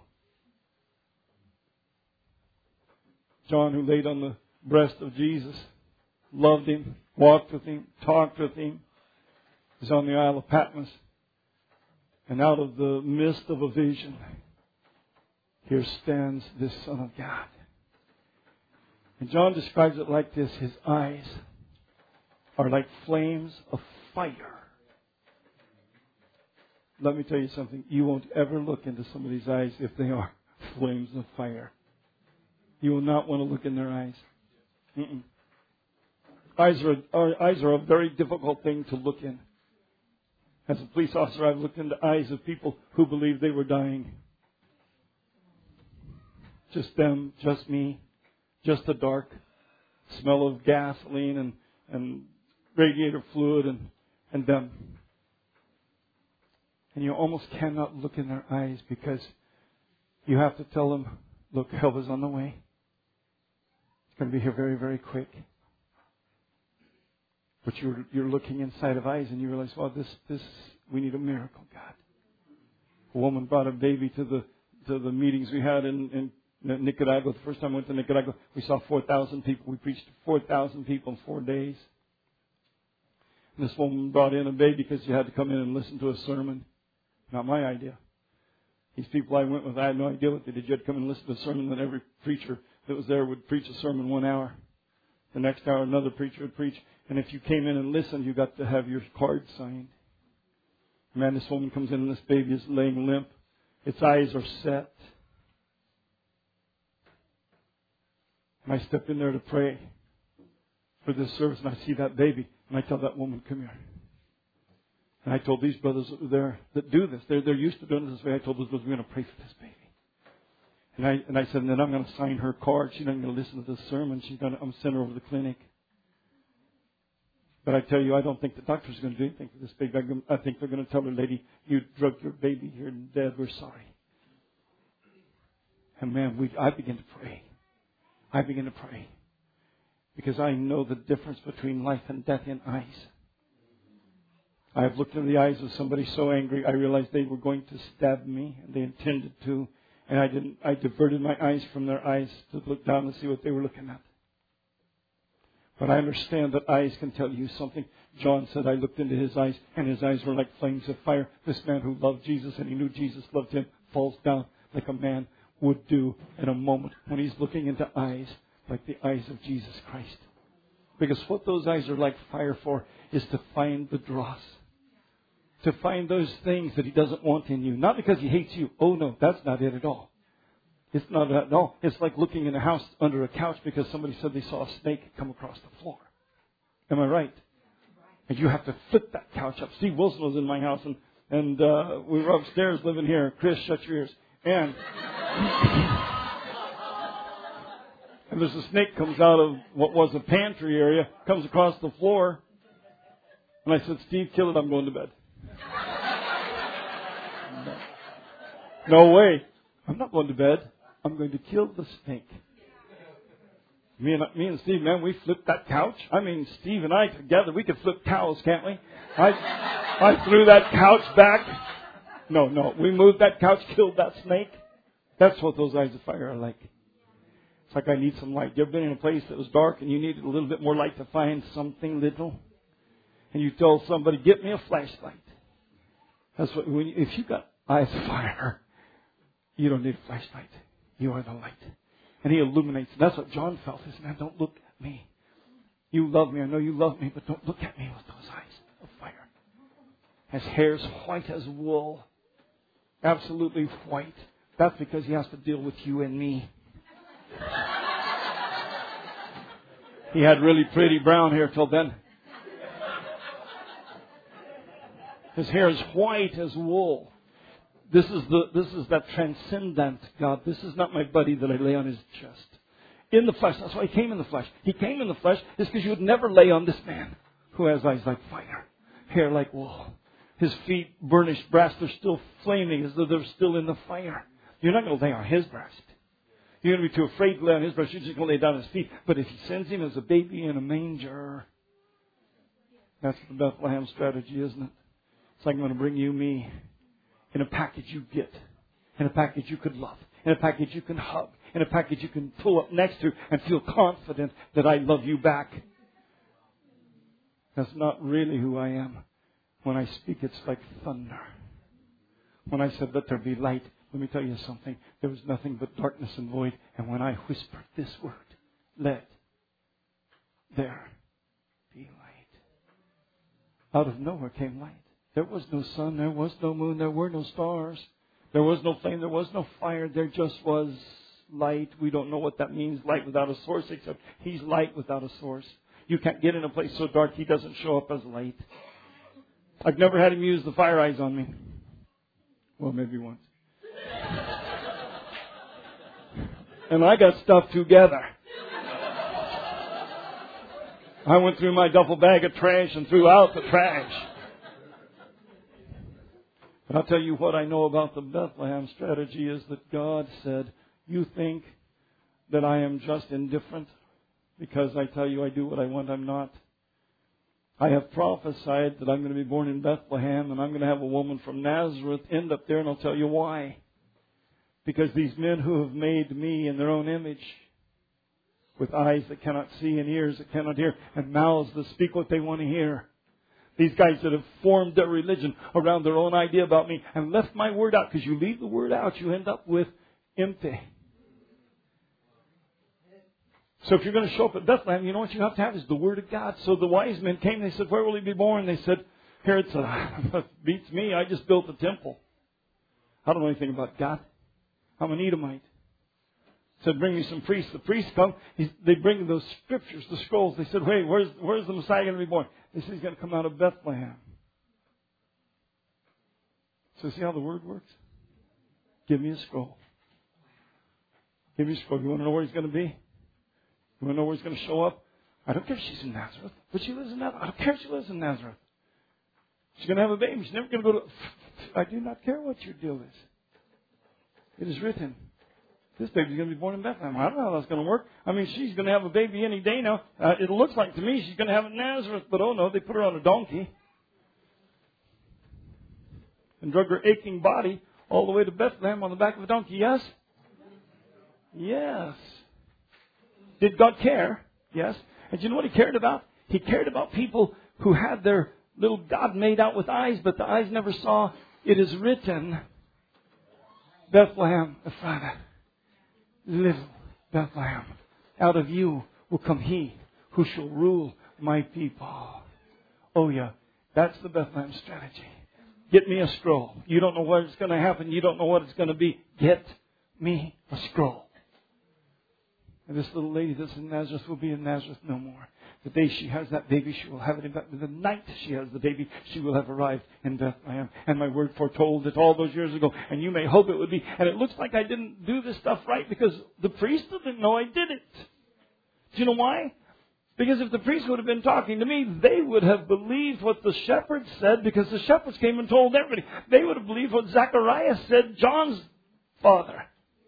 John, who laid on the breast of Jesus, loved Him, walked with Him, talked with Him, is on the Isle of Patmos. And out of the midst of a vision, here stands this Son of God. And John describes it like this. His eyes are like flames of fire. Let me tell you something. You won't ever look into somebody's eyes if they are flames of fire. You will not want to look in their eyes. Mm-mm. Eyes are a very difficult thing to look in. As a police officer, I've looked into eyes of people who believed they were dying. Just them, just me, just the dark smell of gasoline and radiator fluid and them. And you almost cannot look in their eyes because you have to tell them, look, help is on the way. It's going to be here very, very quick. But you're looking inside of eyes and you realize, well, this we need a miracle, God. A woman brought a baby to the meetings we had in Nicaragua. The first time I went to Nicaragua, we saw 4,000 people. We preached to 4,000 people in 4 days. And this woman brought in a baby because she had to come in and listen to a sermon. Not my idea. These people I went with, I had no idea what they did. You had to come and listen to a sermon, and every preacher that was there would preach a sermon 1 hour. The next hour, another preacher would preach. And if you came in and listened, you got to have your card signed. Man, this woman comes in and this baby is laying limp. Its eyes are set. And I step in there to pray for this service, and I see that baby. And I tell that woman, come here. And I told these brothers that were there that do this. They're used to doing it this way. I told those brothers, we're going to pray for this baby. And I said, and then I'm going to sign her card. She's not going to listen to this sermon. I'm going to send her over to the clinic. But I tell you, I don't think the doctor's going to do anything for this baby. I think they're going to tell her, lady, you drugged your baby. You're dead. We're sorry. And man, I begin to pray. I begin to pray. Because I know the difference between life and death in eyes. I have looked in the eyes of somebody so angry, I realized they were going to stab me, and they intended to. And I diverted my eyes from their eyes to look down and see what they were looking at. But I understand that eyes can tell you something. John said, I looked into his eyes, and his eyes were like flames of fire. This man who loved Jesus, and he knew Jesus loved him, falls down like a man would do in a moment when he's looking into eyes like the eyes of Jesus Christ. Because what those eyes are like fire for is to find the dross. To find those things that he doesn't want in you. Not because he hates you. Oh no, that's not it at all. It's not that at all. It's like looking in a house under a couch because somebody said they saw a snake come across the floor. Am I right? And you have to flip that couch up. Steve Wilson was in my house and we were upstairs living here. Chris, shut your ears. And there's a snake comes out of what was a pantry area, comes across the floor. And I said, Steve, kill it. I'm going to bed. No way. I'm not going to bed. I'm going to kill the snake. Me and Steve, man, we flipped that couch. I mean, Steve and I together, we could flip cows, can't we? I threw that couch back. No. We moved that couch, killed that snake. That's what those eyes of fire are like. It's like I need some light. You ever been in a place that was dark and you needed a little bit more light to find something little? And you told somebody, get me a flashlight. That's what, if you got eyes of fire, you don't need a flashlight. You are the light. And he illuminates. That's what John felt. He said, man, don't look at me. You love me. I know you love me, but don't look at me with those eyes of fire. His hair's white as wool. Absolutely white. That's because he has to deal with you and me. He had really pretty brown hair till then. His hair is white as wool. This is that transcendent God. This is not my buddy that I lay on his chest. In the flesh. That's why he came in the flesh. He came in the flesh is because you would never lay on this man who has eyes like fire, hair like wool. His feet burnished brass. They're still flaming as though they're still in the fire. You're not going to lay on his breast. You're going to be too afraid to lay on his breast. You're just going to lay down his feet. But if he sends him as a baby in a manger, that's the Bethlehem strategy, isn't it? It's like I'm going to bring you me in a package you get, in a package you could love, in a package you can hug, in a package you can pull up next to and feel confident that I love you back. That's not really who I am. When I speak, it's like thunder. When I said, let there be light, let me tell you something. There was nothing but darkness and void. And when I whispered this word, let there be light. Out of nowhere came light. There was no sun, there was no moon, there were no stars. There was no flame, there was no fire. There just was light. We don't know what that means, light without a source, except He's light without a source. You can't get in a place so dark He doesn't show up as light. I've never had Him use the fire eyes on me. Well, maybe once. And I got stuff together. I went through my duffel bag of trash and threw out the trash. But I'll tell you what I know about the Bethlehem strategy is that God said, you think that I am just indifferent because I tell you I do what I want, I'm not. I have prophesied that I'm going to be born in Bethlehem and I'm going to have a woman from Nazareth end up there, and I'll tell you why. Because these men who have made me in their own image, with eyes that cannot see and ears that cannot hear and mouths that speak what they want to hear. These guys that have formed their religion around their own idea about me and left my word out. Because you leave the word out, you end up with empty. So if you're going to show up at Bethlehem, you know what you have to have is the Word of God. So the wise men came, they said, where will He be born? They said, here beats me, I just built a temple. I don't know anything about God. I'm an Edomite. Said, bring me some priests. The priests come, they bring those scriptures, the scrolls. They said, wait, where's the Messiah going to be born? They said, He's going to come out of Bethlehem. So see how the Word works? Give me a scroll. Give me a scroll. You want to know where He's going to be? You want to know where He's going to show up? I don't care if she's in Nazareth, but she lives in Nazareth. I don't care if she lives in Nazareth. She's going to have a baby. She's never going to go to... I do not care what your deal is. It is written. This baby's going to be born in Bethlehem. I don't know how that's going to work. I mean, she's going to have a baby any day now. It looks like to me she's going to have it in Nazareth. But oh no, they put her on a donkey. And drug her aching body all the way to Bethlehem on the back of a donkey. Yes? Yes. Did God care? Yes. And do you know what He cared about? He cared about people who had their little God made out with eyes, but the eyes never saw. It is written, Bethlehem Ephrathah, little Bethlehem, out of you will come He who shall rule my people. Oh yeah, that's the Bethlehem strategy. Get me a scroll. You don't know what's going to happen. You don't know what it's going to be. Get me a scroll. And this little lady that's in Nazareth will be in Nazareth no more. The day she has that baby, she will have it in Bethlehem. The night she has the baby, she will have arrived in Bethlehem. And my word foretold it all those years ago. And you may hope it would be. And it looks like I didn't do this stuff right because the priest didn't know I did it. Do you know why? Because if the priest would have been talking to me, they would have believed what the shepherds said, because the shepherds came and told everybody. They would have believed what Zacharias said, John's father.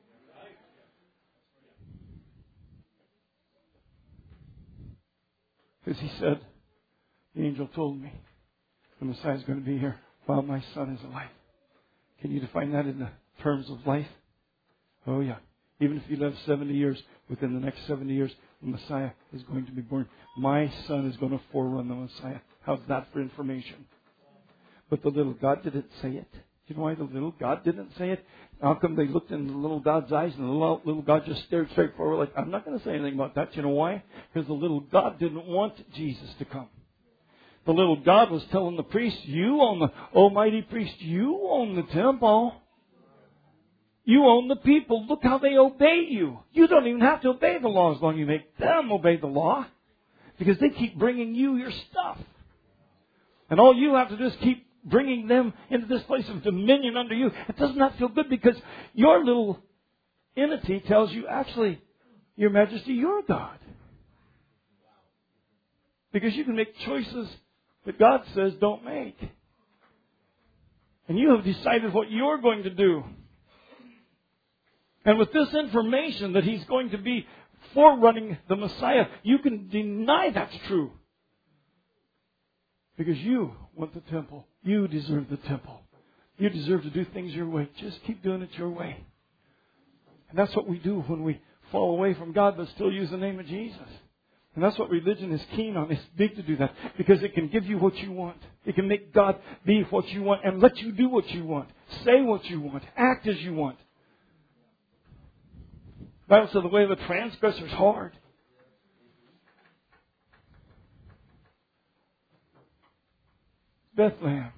Because he said, the angel told me, the Messiah is going to be here while my son is alive. Can you define that in the terms of life? Oh yeah. Even if you live 70 years, within the next 70 years, the Messiah is going to be born. My son is going to forerun the Messiah. How's that for information? But the little God didn't say it. You know why the little God didn't say it? How come they looked in the little God's eyes and the little God just stared straight forward like, I'm not going to say anything about that. You know why? Because the little God didn't want Jesus to come. The little God was telling the priest, you own the almighty priest, you own the temple. You own the people. Look how they obey you. You don't even have to obey the law as long as you make them obey the law. Because they keep bringing you your stuff. And all you have to do is keep bringing them into this place of dominion under you. It does not feel good because your little entity tells you, actually, Your Majesty, you're God. Because you can make choices that God says don't make. And you have decided what you're going to do. And with this information that He's going to be forerunning the Messiah, you can deny that's true. Because you want the temple. You deserve the temple. You deserve to do things your way. Just keep doing it your way. And that's what we do when we fall away from God but still use the name of Jesus. And that's what religion is keen on. It's big to do that. Because it can give you what you want. It can make God be what you want and let you do what you want. Say what you want. Act as you want. The Bible says the way of a transgressor is hard. Bethlehem.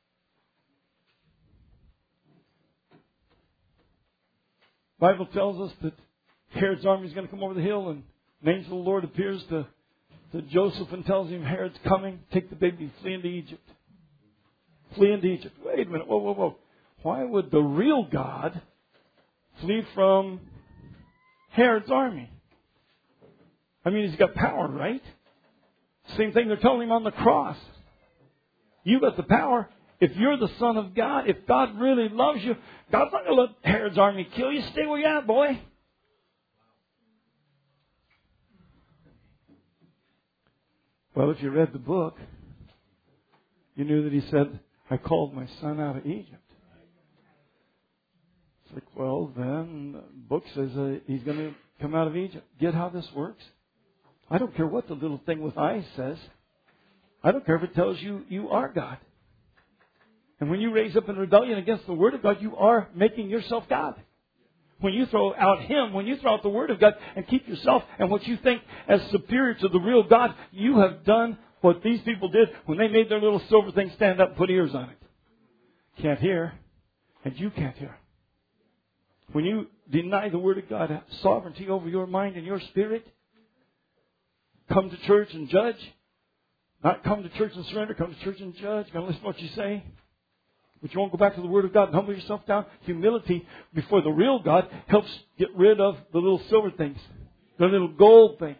The Bible tells us that Herod's army is going to come over the hill, and an angel of the Lord appears to Joseph and tells him, Herod's coming, take the baby, flee into Egypt. Flee into Egypt. Wait a minute, whoa. Why would the real God flee from Herod's army? I mean, he's got power, right? Same thing they're telling him on the cross. You got the power. If you're the Son of God, if God really loves you, God's not going to let Herod's army kill you. Stay where you're at, boy. Well, if you read the book, you knew that he said, I called my son out of Egypt. It's like, well, then the book says he's going to come out of Egypt. Get how this works? I don't care what the little thing with eyes says. I don't care if it tells you you are God. And when you raise up in rebellion against the Word of God, you are making yourself God. When you throw out Him, when you throw out the Word of God and keep yourself and what you think as superior to the real God, you have done what these people did when they made their little silver thing stand up and put ears on it. Can't hear, and you can't hear. When you deny the Word of God sovereignty over your mind and your spirit, come to church and judge. Not come to church and surrender, come to church and judge. You're going to listen to what you say. But you won't go back to the Word of God and humble yourself down. Humility before the real God helps get rid of the little silver things, the little gold things.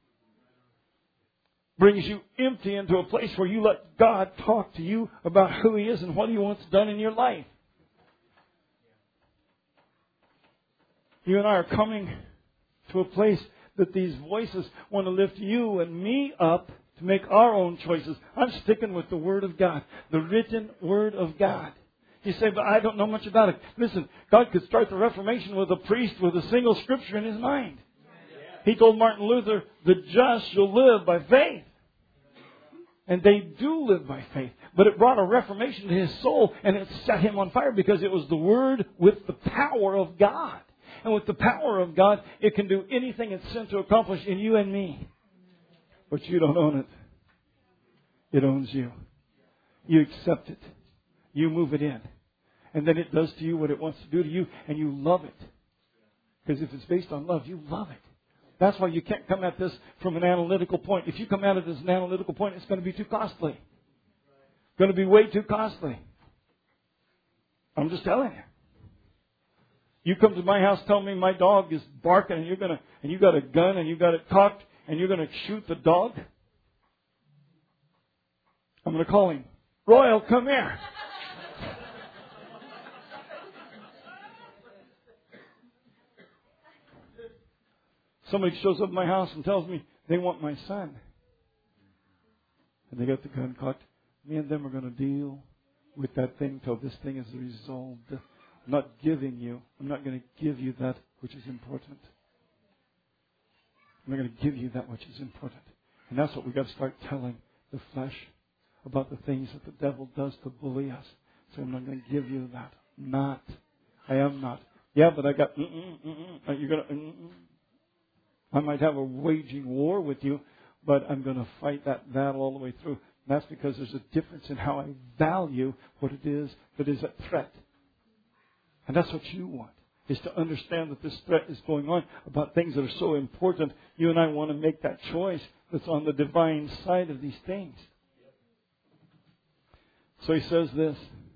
Brings you empty into a place where you let God talk to you about who He is and what He wants done in your life. You and I are coming to a place that these voices want to lift you and me up to make our own choices. I'm sticking with the Word of God, the written Word of God. You say, but I don't know much about it. Listen, God could start the Reformation with a priest with a single scripture in his mind. He told Martin Luther, the just shall live by faith. And they do live by faith. But it brought a reformation to his soul, and it set him on fire because it was the Word with the power of God. And with the power of God, it can do anything it's sent to accomplish in you and me. But you don't own it. It owns you. You accept it. You move it in. And then it does to you what it wants to do to you, and you love it. Because if it's based on love, you love it. That's why you can't come at this from an analytical point. If you come at it as an analytical point, it's going to be too costly. It's going to be way too costly. I'm just telling you. You come to my house telling me my dog is barking and you got a gun and you got it cocked and you're going to shoot the dog? I'm going to call him. Royal, come here. Somebody shows up at my house and tells me they want my son. And they got the gun cocked. Me and them are going to deal with that thing till this thing is resolved. I'm not going to give you that which is important. I'm not going to give you that which is important. And that's what we've got to start telling the flesh about the things that the devil does to bully us. So I'm not going to give you that. I am not. Yeah, but I got, you're going to, I might have a waging war with you, but I'm going to fight that battle all the way through. And that's because there's a difference in how I value what it is that is at threat. And that's what you want, is to understand that this threat is going on about things that are so important. You and I want to make that choice that's on the divine side of these things. So he says this.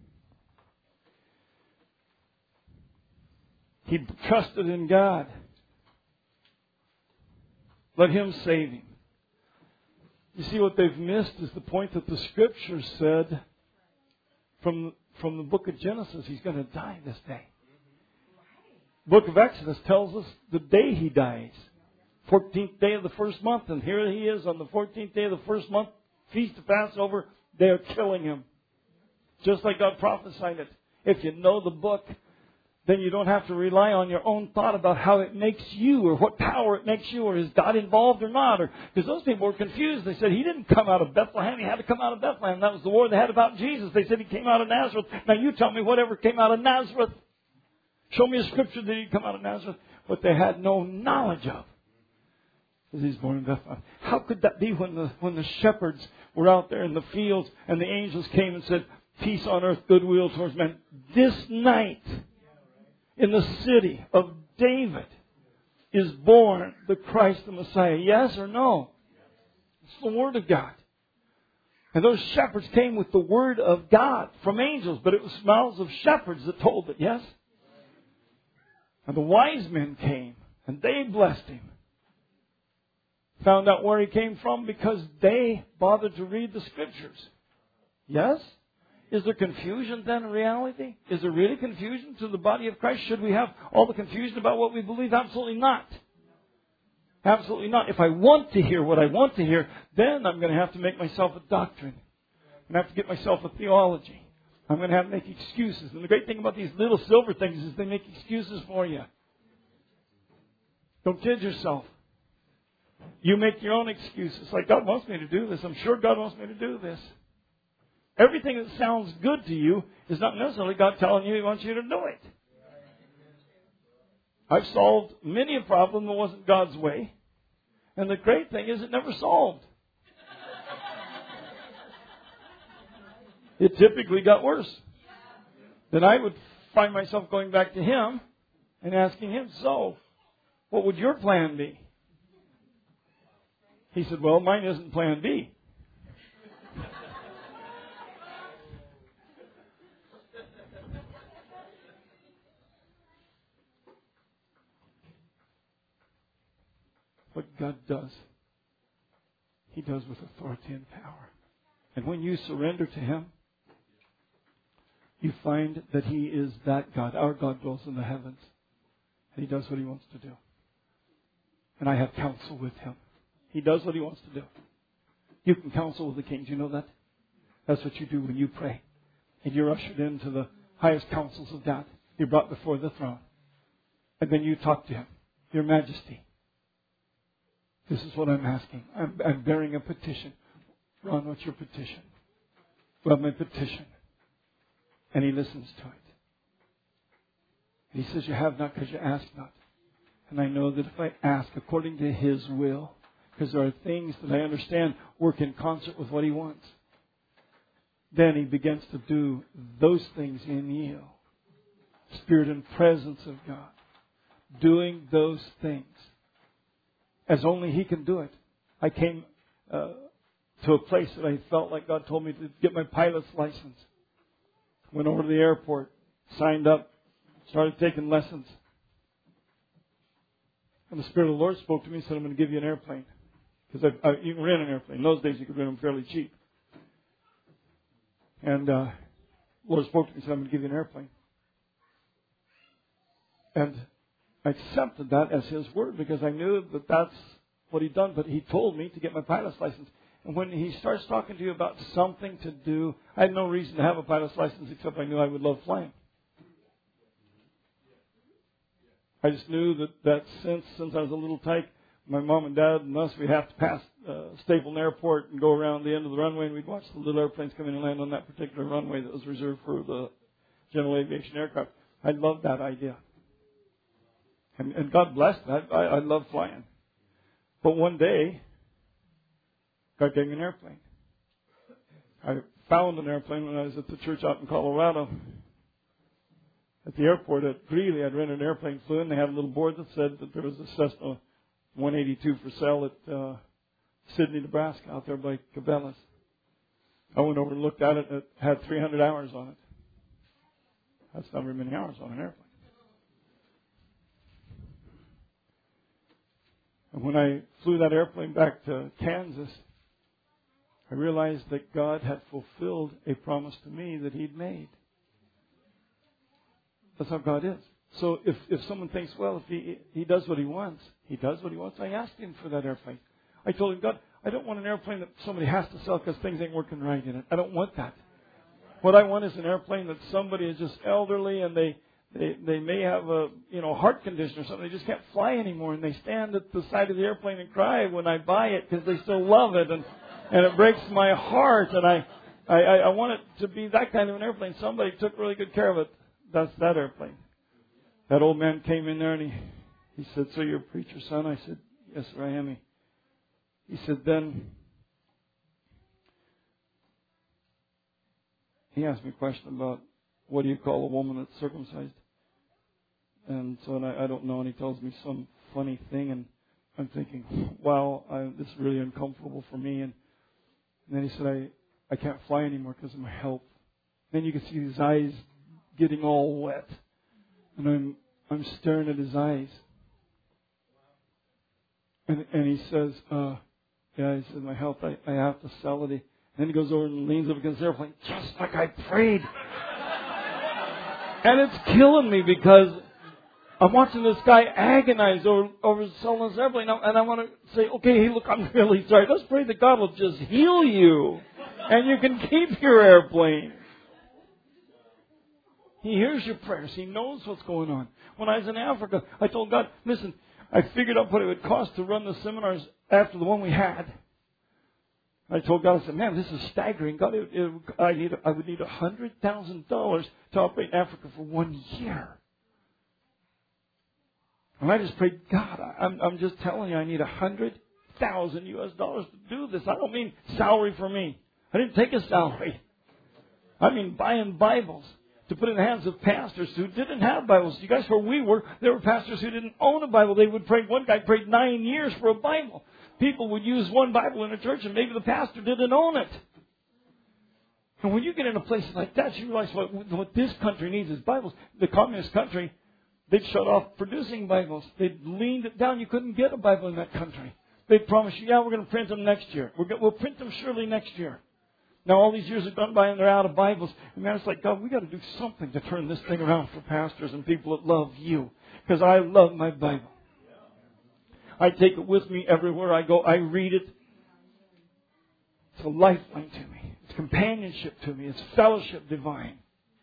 He trusted in God. Let Him save him. You see, what they've missed is the point that the Scripture said from the book of Genesis, He's going to die this day. Book of Exodus tells us the day He dies. 14th day of the first month. And here He is on the 14th day of the first month. Feast of Passover. They are killing Him. Just like God prophesied it. If you know the book, then you don't have to rely on your own thought about how it makes you or what power it makes you or is God involved or not. Because those people were confused. They said He didn't come out of Bethlehem. He had to come out of Bethlehem. That was the war they had about Jesus. They said He came out of Nazareth. Now you tell me whatever came out of Nazareth. Show me a scripture that He come out of Nazareth. What they had no knowledge of. as He's born in Bethlehem. How could that be when the shepherds were out there in the fields and the angels came and said, peace on earth, goodwill towards men? This night, in the city of David, is born the Christ the Messiah. Yes or no? It's the Word of God. And those shepherds came with the Word of God from angels, but it was mouths of shepherds that told it, yes? And the wise men came, and they blessed Him. Found out where He came from because they bothered to read the Scriptures. Yes? Is there confusion then in reality? Is there really confusion to the body of Christ? Should we have all the confusion about what we believe? Absolutely not. Absolutely not. If I want to hear what I want to hear, then I'm going to have to make myself a doctrine. I'm going to have to get myself a theology. I'm going to have to make excuses. And the great thing about these little silver things is they make excuses for you. Don't kid yourself. You make your own excuses. Like, God wants me to do this. I'm sure God wants me to do this. Everything that sounds good to you is not necessarily God telling you He wants you to do it. I've solved many a problem that wasn't God's way. And the great thing is it never solved. It typically got worse. Then I would find myself going back to Him and asking Him, so, what would your plan be? He said, well, mine isn't plan B. What God does, He does with authority and power. And when you surrender to Him, you find that He is that God. Our God dwells in the heavens. And He does what He wants to do. And I have counsel with Him. He does what He wants to do. You can counsel with the king. Do you know that? That's what you do when you pray. And you're ushered into the highest counsels of God. You're brought before the throne. And then you talk to Him. Your Majesty, this is what I'm asking. I'm bearing a petition. Ron, what's your petition? Well, my petition. And He listens to it. And He says, you have not because you ask not. And I know that if I ask according to His will, because there are things that I understand work in concert with what He wants, then He begins to do those things in you. Spirit and presence of God. Doing those things. As only He can do it. I came to a place that I felt like God told me to get my pilot's license. Went over to the airport, signed up, started taking lessons. And the Spirit of the Lord spoke to me and said, I'm going to give you an airplane. Because you can rent an airplane. In those days, you could rent them fairly cheap. And the Lord spoke to me and said, I'm going to give you an airplane. And I accepted that as His word because I knew that that's what He'd done. But He told me to get my pilot's license. And when He starts talking to you about something to do, I had no reason to have a pilot's license except I knew I would love flying. I just knew that since I was a little tyke, my mom and dad and us, we'd have to pass Stapleton Airport and go around the end of the runway, and we'd watch the little airplanes come in and land on that particular runway that was reserved for the general aviation aircraft. I loved that idea. And God blessed that. I love flying. But one day, God gave me an airplane. I found an airplane when I was at the church out in Colorado. At the airport at Greeley, I'd rented an airplane, flew in. They had a little board that said that there was a Cessna 182 for sale at Sidney, Nebraska, out there by Cabela's. I went over and looked at it. It had 300 hours on it. That's not very many hours on an airplane. And when I flew that airplane back to Kansas, I realized that God had fulfilled a promise to me that He'd made. That's how God is. So if someone thinks, well, if he does what He wants, He does what He wants. I asked Him for that airplane. I told Him, God, I don't want an airplane that somebody has to sell because things ain't working right in it. I don't want that. What I want is an airplane that somebody is just elderly and they may have a heart condition or something. They just can't fly anymore, and they stand at the side of the airplane and cry when I buy it because they still love it, and it breaks my heart. And I want it to be that kind of an airplane. Somebody took really good care of it. That's that airplane. That old man came in there and he said, "So you're a preacher's son?" I said, "Yes, sir, I am." he said, then he asked me a question about what do you call a woman that's circumcised? And so I don't know, and he tells me some funny thing, and I'm thinking, wow, this is really uncomfortable for me. And then he said, I can't fly anymore because of my health. Then you can see his eyes getting all wet. And I'm staring at his eyes. And he says, he said, my health, I have to sell it. And then he goes over and leans up against the airplane, just like I prayed. And it's killing me because I'm watching this guy agonize over selling this airplane. And I want to say, okay, hey, look, I'm really sorry. Let's pray that God will just heal you. And you can keep your airplane. He hears your prayers. He knows what's going on. When I was in Africa, I told God, listen, I figured out what it would cost to run the seminars after the one we had. I told God, I said, man, this is staggering. God, I would need $100,000 to operate in Africa for 1 year. And I just prayed, God, I'm just telling you, I need $100,000 US to do this. I don't mean salary for me. I didn't take a salary. I mean buying Bibles to put in the hands of pastors who didn't have Bibles. You guys, where we were, there were pastors who didn't own a Bible. They would pray. One guy prayed 9 years for a Bible. People would use one Bible in a church, and maybe the pastor didn't own it. And when you get in a place like that, you realize what this country needs is Bibles. The communist country, they'd shut off producing Bibles. They'd leaned it down. You couldn't get a Bible in that country. They'd promise you, we're going to print them next year. We'll print them surely next year. Now, all these years have gone by and they're out of Bibles. And man, it's like, God, we got to do something to turn this thing around for pastors and people that love you. Because I love my Bible. I take it with me everywhere I go. I read it. It's a lifeline to me. It's companionship to me. It's fellowship divine.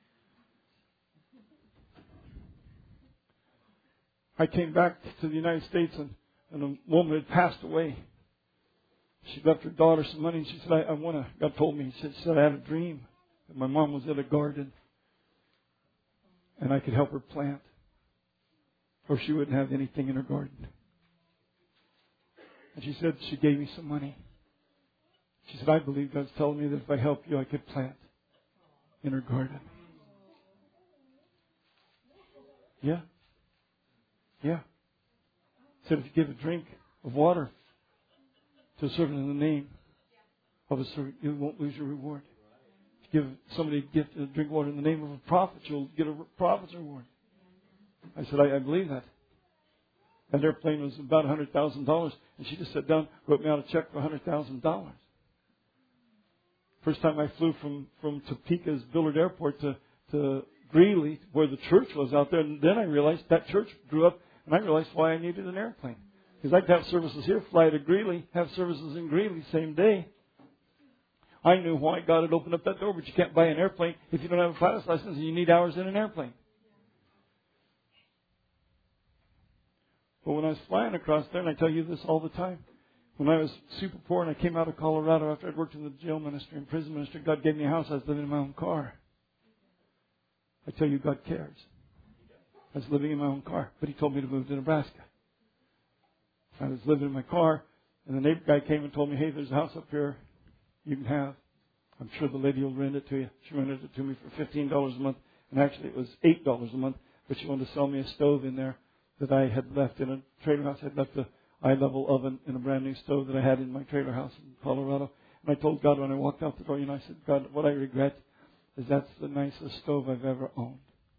I came back to the United States and a woman had passed away. She left her daughter some money, and she said, God told me, she said, I had a dream that my mom was in a garden and I could help her plant, or she wouldn't have anything in her garden. And she said, she gave me some money. She said, I believe God's telling me that if I help you, I could plant in her garden. Yeah. Said, if you give a drink of water to a servant in the name of a servant, you won't lose your reward. If you give somebody a gift to drink water in the name of a prophet, you'll get a prophet's reward. I said, I believe that. That airplane was about $100,000, and she just sat down, wrote me out a check for $100,000. First time I flew from Topeka's Billard Airport to Greeley, where the church was out there, and then I realized that church grew up, and I realized why I needed an airplane. Because I could have services here, fly to Greeley, have services in Greeley same day. I knew why God had opened up that door, but you can't buy an airplane if you don't have a pilot's license, and you need hours in an airplane. But when I was flying across there, and I tell you this all the time, when I was super poor and I came out of Colorado after I'd worked in the jail ministry and prison ministry, God gave me a house. I was living in my own car. I tell you, God cares. I was living in my own car, but He told me to move to Nebraska. I was living in my car, and the neighbor guy came and told me, hey, there's a house up here you can have. I'm sure the lady will rent it to you. She rented it to me for $15 a month, and actually it was $8 a month, but she wanted to sell me a stove in there that I had left in a trailer house. I had left a eye-level oven in a brand new stove that I had in my trailer house in Colorado. And I told God when I walked out the door, I said, God, what I regret is that's the nicest stove I've ever owned.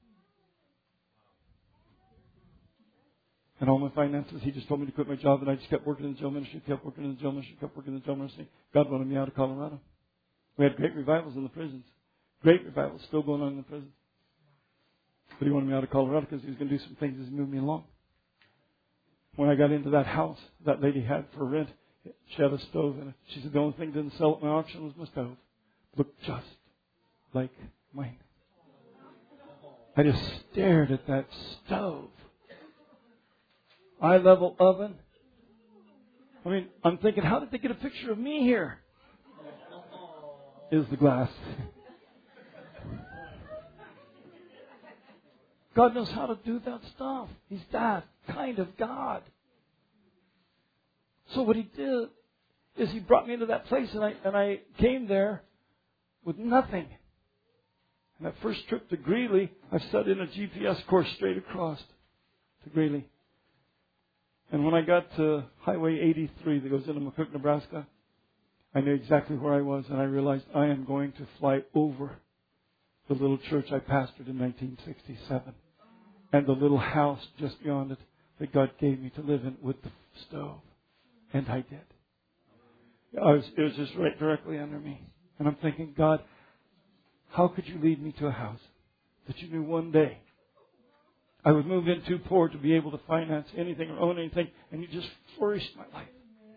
And all my finances, He just told me to quit my job, and I just kept working in the jail ministry, kept working in the jail ministry, kept working in the jail ministry. God wanted me out of Colorado. We had great revivals in the prisons. Great revivals still going on in the prisons. But He wanted me out of Colorado because He was going to do some things as He moved me along. When I got into that house that lady had for rent, she had a stove in it. She said the only thing that didn't sell at my auction was my stove. It looked just like mine. I just stared at that stove. Eye-level oven. I mean, I'm thinking, how did they get a picture of me here? Is the glass. God knows how to do that stuff. He's that kind of God. So what He did is He brought me into that place, and I came there with nothing. And that first trip to Greeley, I set in a GPS course straight across to Greeley. And when I got to Highway 83 that goes into McCook, Nebraska, I knew exactly where I was, and I realized I am going to fly over the little church I pastored in 1967 and the little house just beyond it that God gave me to live in with the stove. And I did. It was just right directly under me. And I'm thinking, God, how could you lead me to a house that you knew one day I would move in too poor to be able to finance anything or own anything, and you just flourished my life.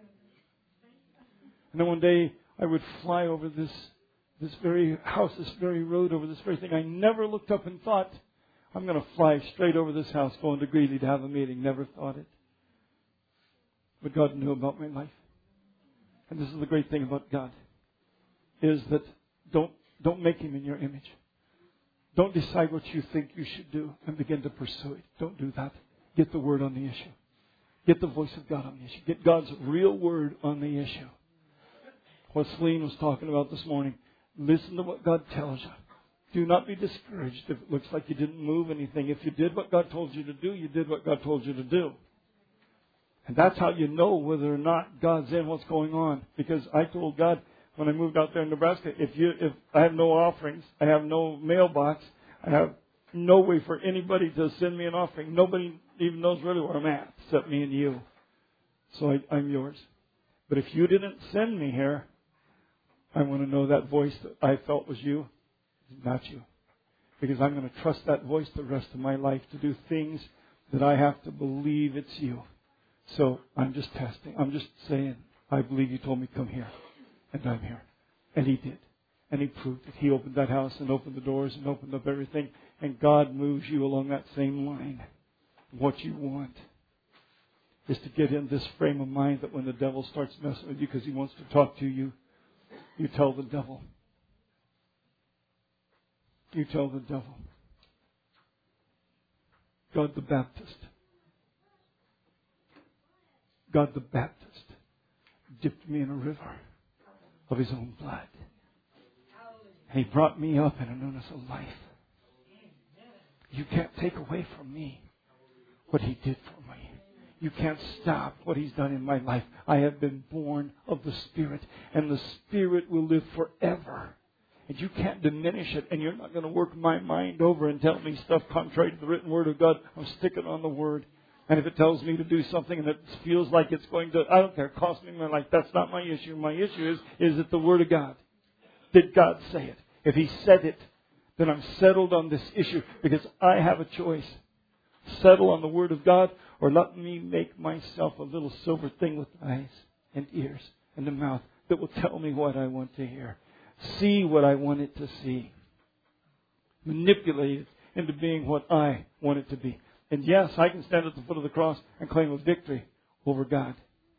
And then one day I would fly over this very house, this very road, over this very thing. I never looked up and thought, I'm going to fly straight over this house going to Greeley to have a meeting. Never thought it. But God knew about my life. And this is the great thing about God, is that don't make Him in your image. Don't decide what you think you should do and begin to pursue it. Don't do that. Get the Word on the issue. Get the voice of God on the issue. Get God's real Word on the issue. What Celine was talking about this morning. Listen to what God tells you. Do not be discouraged if it looks like you didn't move anything. If you did what God told you to do, you did what God told you to do. And that's how you know whether or not God's in what's going on. Because I told God when I moved out there in Nebraska, if I have no offerings, I have no mailbox, I have no way for anybody to send me an offering. Nobody even knows really where I'm at, except me and you. So I'm yours. But if you didn't send me here, I want to know that voice that I felt was you, is not you. Because I'm going to trust that voice the rest of my life to do things that I have to believe it's you. So I'm just testing. I'm just saying, I believe you told me come here. And I'm here. And He did. And He proved it. He opened that house and opened the doors and opened up everything. And God moves you along that same line. What you want is to get in this frame of mind that when the devil starts messing with you because he wants to talk to you, you tell the devil. You tell the devil. God the Baptist. God the Baptist dipped me in a river of His own blood. And He brought me up in a newness of life. You can't take away from me what He did for me. You can't stop what He's done in my life. I have been born of the Spirit, and the Spirit will live forever. And you can't diminish it, and you're not going to work my mind over and tell me stuff contrary to the written Word of God. I'm sticking on the Word. And if it tells me to do something and it feels like it's going to, I don't care, cost me my life, that's not my issue. My issue is it the Word of God? Did God say it? If He said it, then I'm settled on this issue because I have a choice. Settle on the Word of God, or let me make myself a little silver thing with eyes and ears and a mouth that will tell me what I want to hear. See what I want it to see. Manipulate it into being what I want it to be. And yes, I can stand at the foot of the cross and claim a victory over God.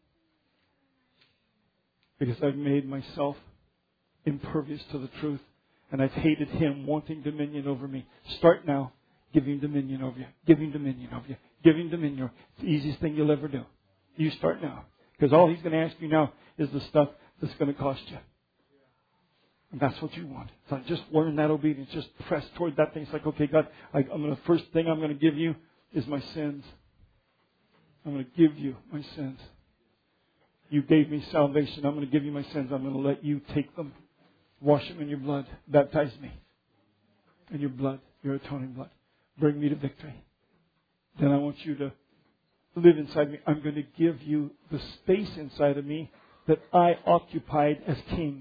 Because I've made myself impervious to the truth. And I've hated Him wanting dominion over me. Start now. Give Him dominion over you. Give Him dominion over you. Give Him dominion over you. It's the easiest thing you'll ever do. You start now. Because all He's going to ask you now is the stuff that's going to cost you. And that's what you want. So just learn that obedience. Just press toward that thing. It's like, okay, God, first thing I'm going to give you is my sins. I'm going to give you my sins. You gave me salvation. I'm going to give you my sins. I'm going to let you take them. Wash them in your blood. Baptize me in your blood, your atoning blood. Bring me to victory. Then I want you to live inside me. I'm going to give you the space inside of me that I occupied as king.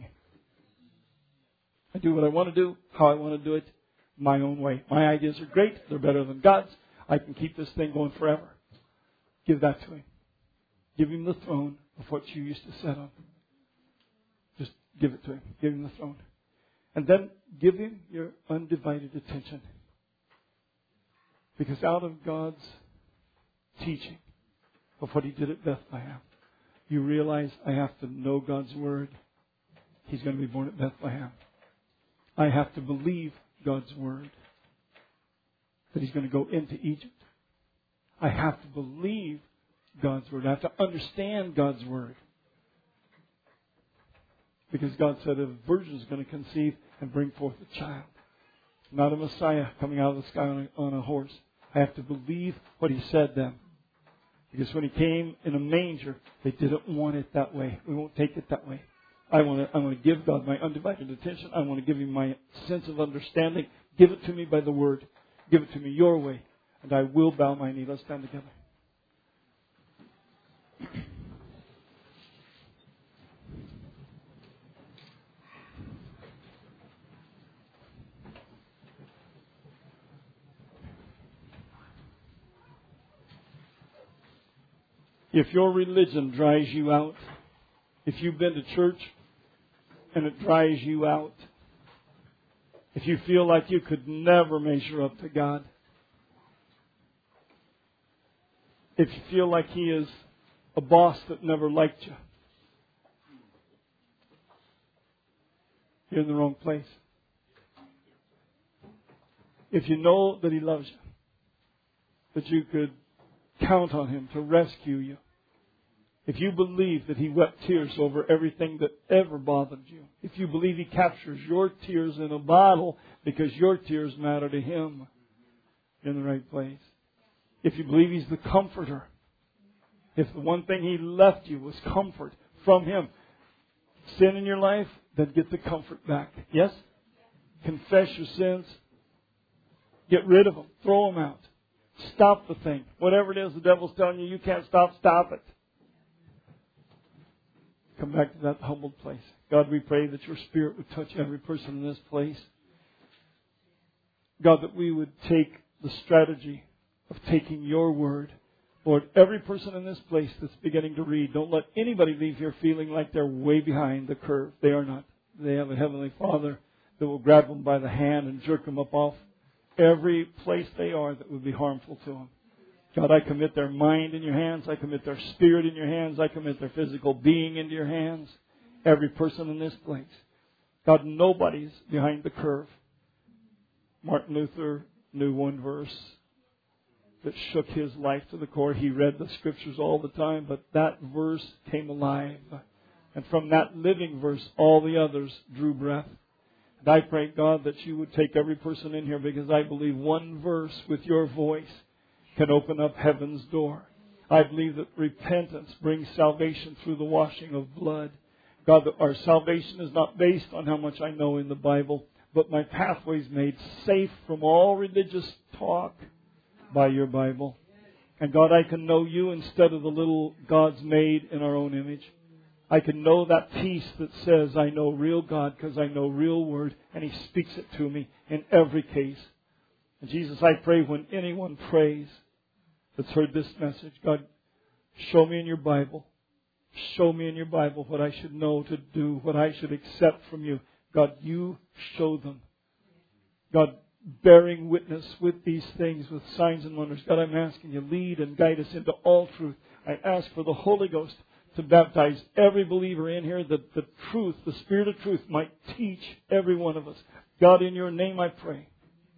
I do what I want to do, how I want to do it, my own way. My ideas are great. They're better than God's. I can keep this thing going forever. Give that to Him. Give Him the throne of what you used to sit on. Just give it to Him. Give Him the throne. And then give Him your undivided attention. Because out of God's teaching of what He did at Bethlehem, you realize I have to know God's Word. He's going to be born at Bethlehem. I have to believe God's Word. That He's going to go into Egypt. I have to believe God's Word. I have to understand God's Word. Because God said a virgin is going to conceive and bring forth a child. Not a Messiah coming out of the sky on a horse. I have to believe what He said then. Because when He came in a manger, they didn't want it that way. We won't take it that way. I want to give God my undivided attention. I want to give Him my sense of understanding. Give it to me by the Word. Give it to me your way. And I will bow my knee. Let's stand together. If your religion dries you out, if you've been to church and it dries you out, if you feel like you could never measure up to God, if you feel like He is a boss that never liked you, you're in the wrong place. If you know that He loves you, that you could count on Him to rescue you, if you believe that He wept tears over everything that ever bothered you, if you believe He captures your tears in a bottle because your tears matter to Him, you're in the right place. If you believe He's the comforter, if the one thing He left you was comfort from Him, sin in your life, then get the comfort back. Yes? Confess your sins. Get rid of them. Throw them out. Stop the thing. Whatever it is the devil's telling you can't stop, stop it. Come back to that humbled place. God, we pray that Your Spirit would touch every person in this place. God, that we would take the strategy of taking Your Word. Lord, every person in this place that's beginning to read, don't let anybody leave here feeling like they're way behind the curve. They are not. They have a Heavenly Father that will grab them by the hand and jerk them up off every place they are that would be harmful to them. God, I commit their mind in Your hands. I commit their spirit in Your hands. I commit their physical being into Your hands. Every person in this place. God, nobody's behind the curve. Martin Luther knew one verse that shook his life to the core. He read the Scriptures all the time, but that verse came alive. And from that living verse, all the others drew breath. And I pray, God, that You would take every person in here, because I believe one verse with Your voice can open up heaven's door. I believe that repentance brings salvation through the washing of blood. God, that our salvation is not based on how much I know in the Bible, but my pathway is made safe from all religious talk by Your Bible. And God, I can know You instead of the little gods made in our own image. I can know that peace that says I know real God because I know real Word, and He speaks it to me in every case. And Jesus, I pray when anyone prays that's heard this message, God, show me in Your Bible. Show me in Your Bible what I should know to do, what I should accept from You. God, You show them. God, bearing witness with these things, with signs and wonders. God, I'm asking You, lead and guide us into all truth. I ask for the Holy Ghost to baptize every believer in here, that the truth, the Spirit of truth, might teach every one of us. God, in Your name I pray.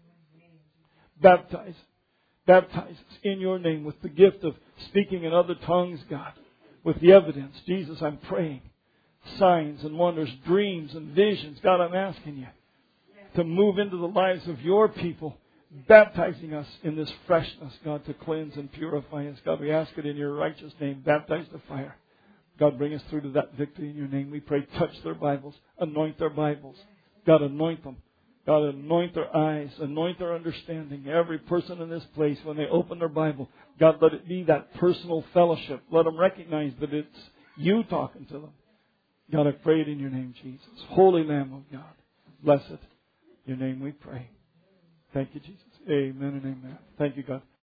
Baptize us in Your name with the gift of speaking in other tongues, God, with the evidence. Jesus, I'm praying. Signs and wonders, dreams and visions. God, I'm asking You to move into the lives of Your people, baptizing us in this freshness, God, to cleanse and purify us. God, we ask it in Your righteous name. Baptize the fire. God, bring us through to that victory in Your name. We pray, touch their Bibles, anoint their Bibles. God, anoint them. God, anoint their eyes, anoint their understanding. Every person in this place, when they open their Bible, God, let it be that personal fellowship. Let them recognize that it's You talking to them. God, I pray it in Your name, Jesus. Holy Lamb of God, blessed. Your name we pray. Thank You, Jesus. Amen and amen. Thank you, God.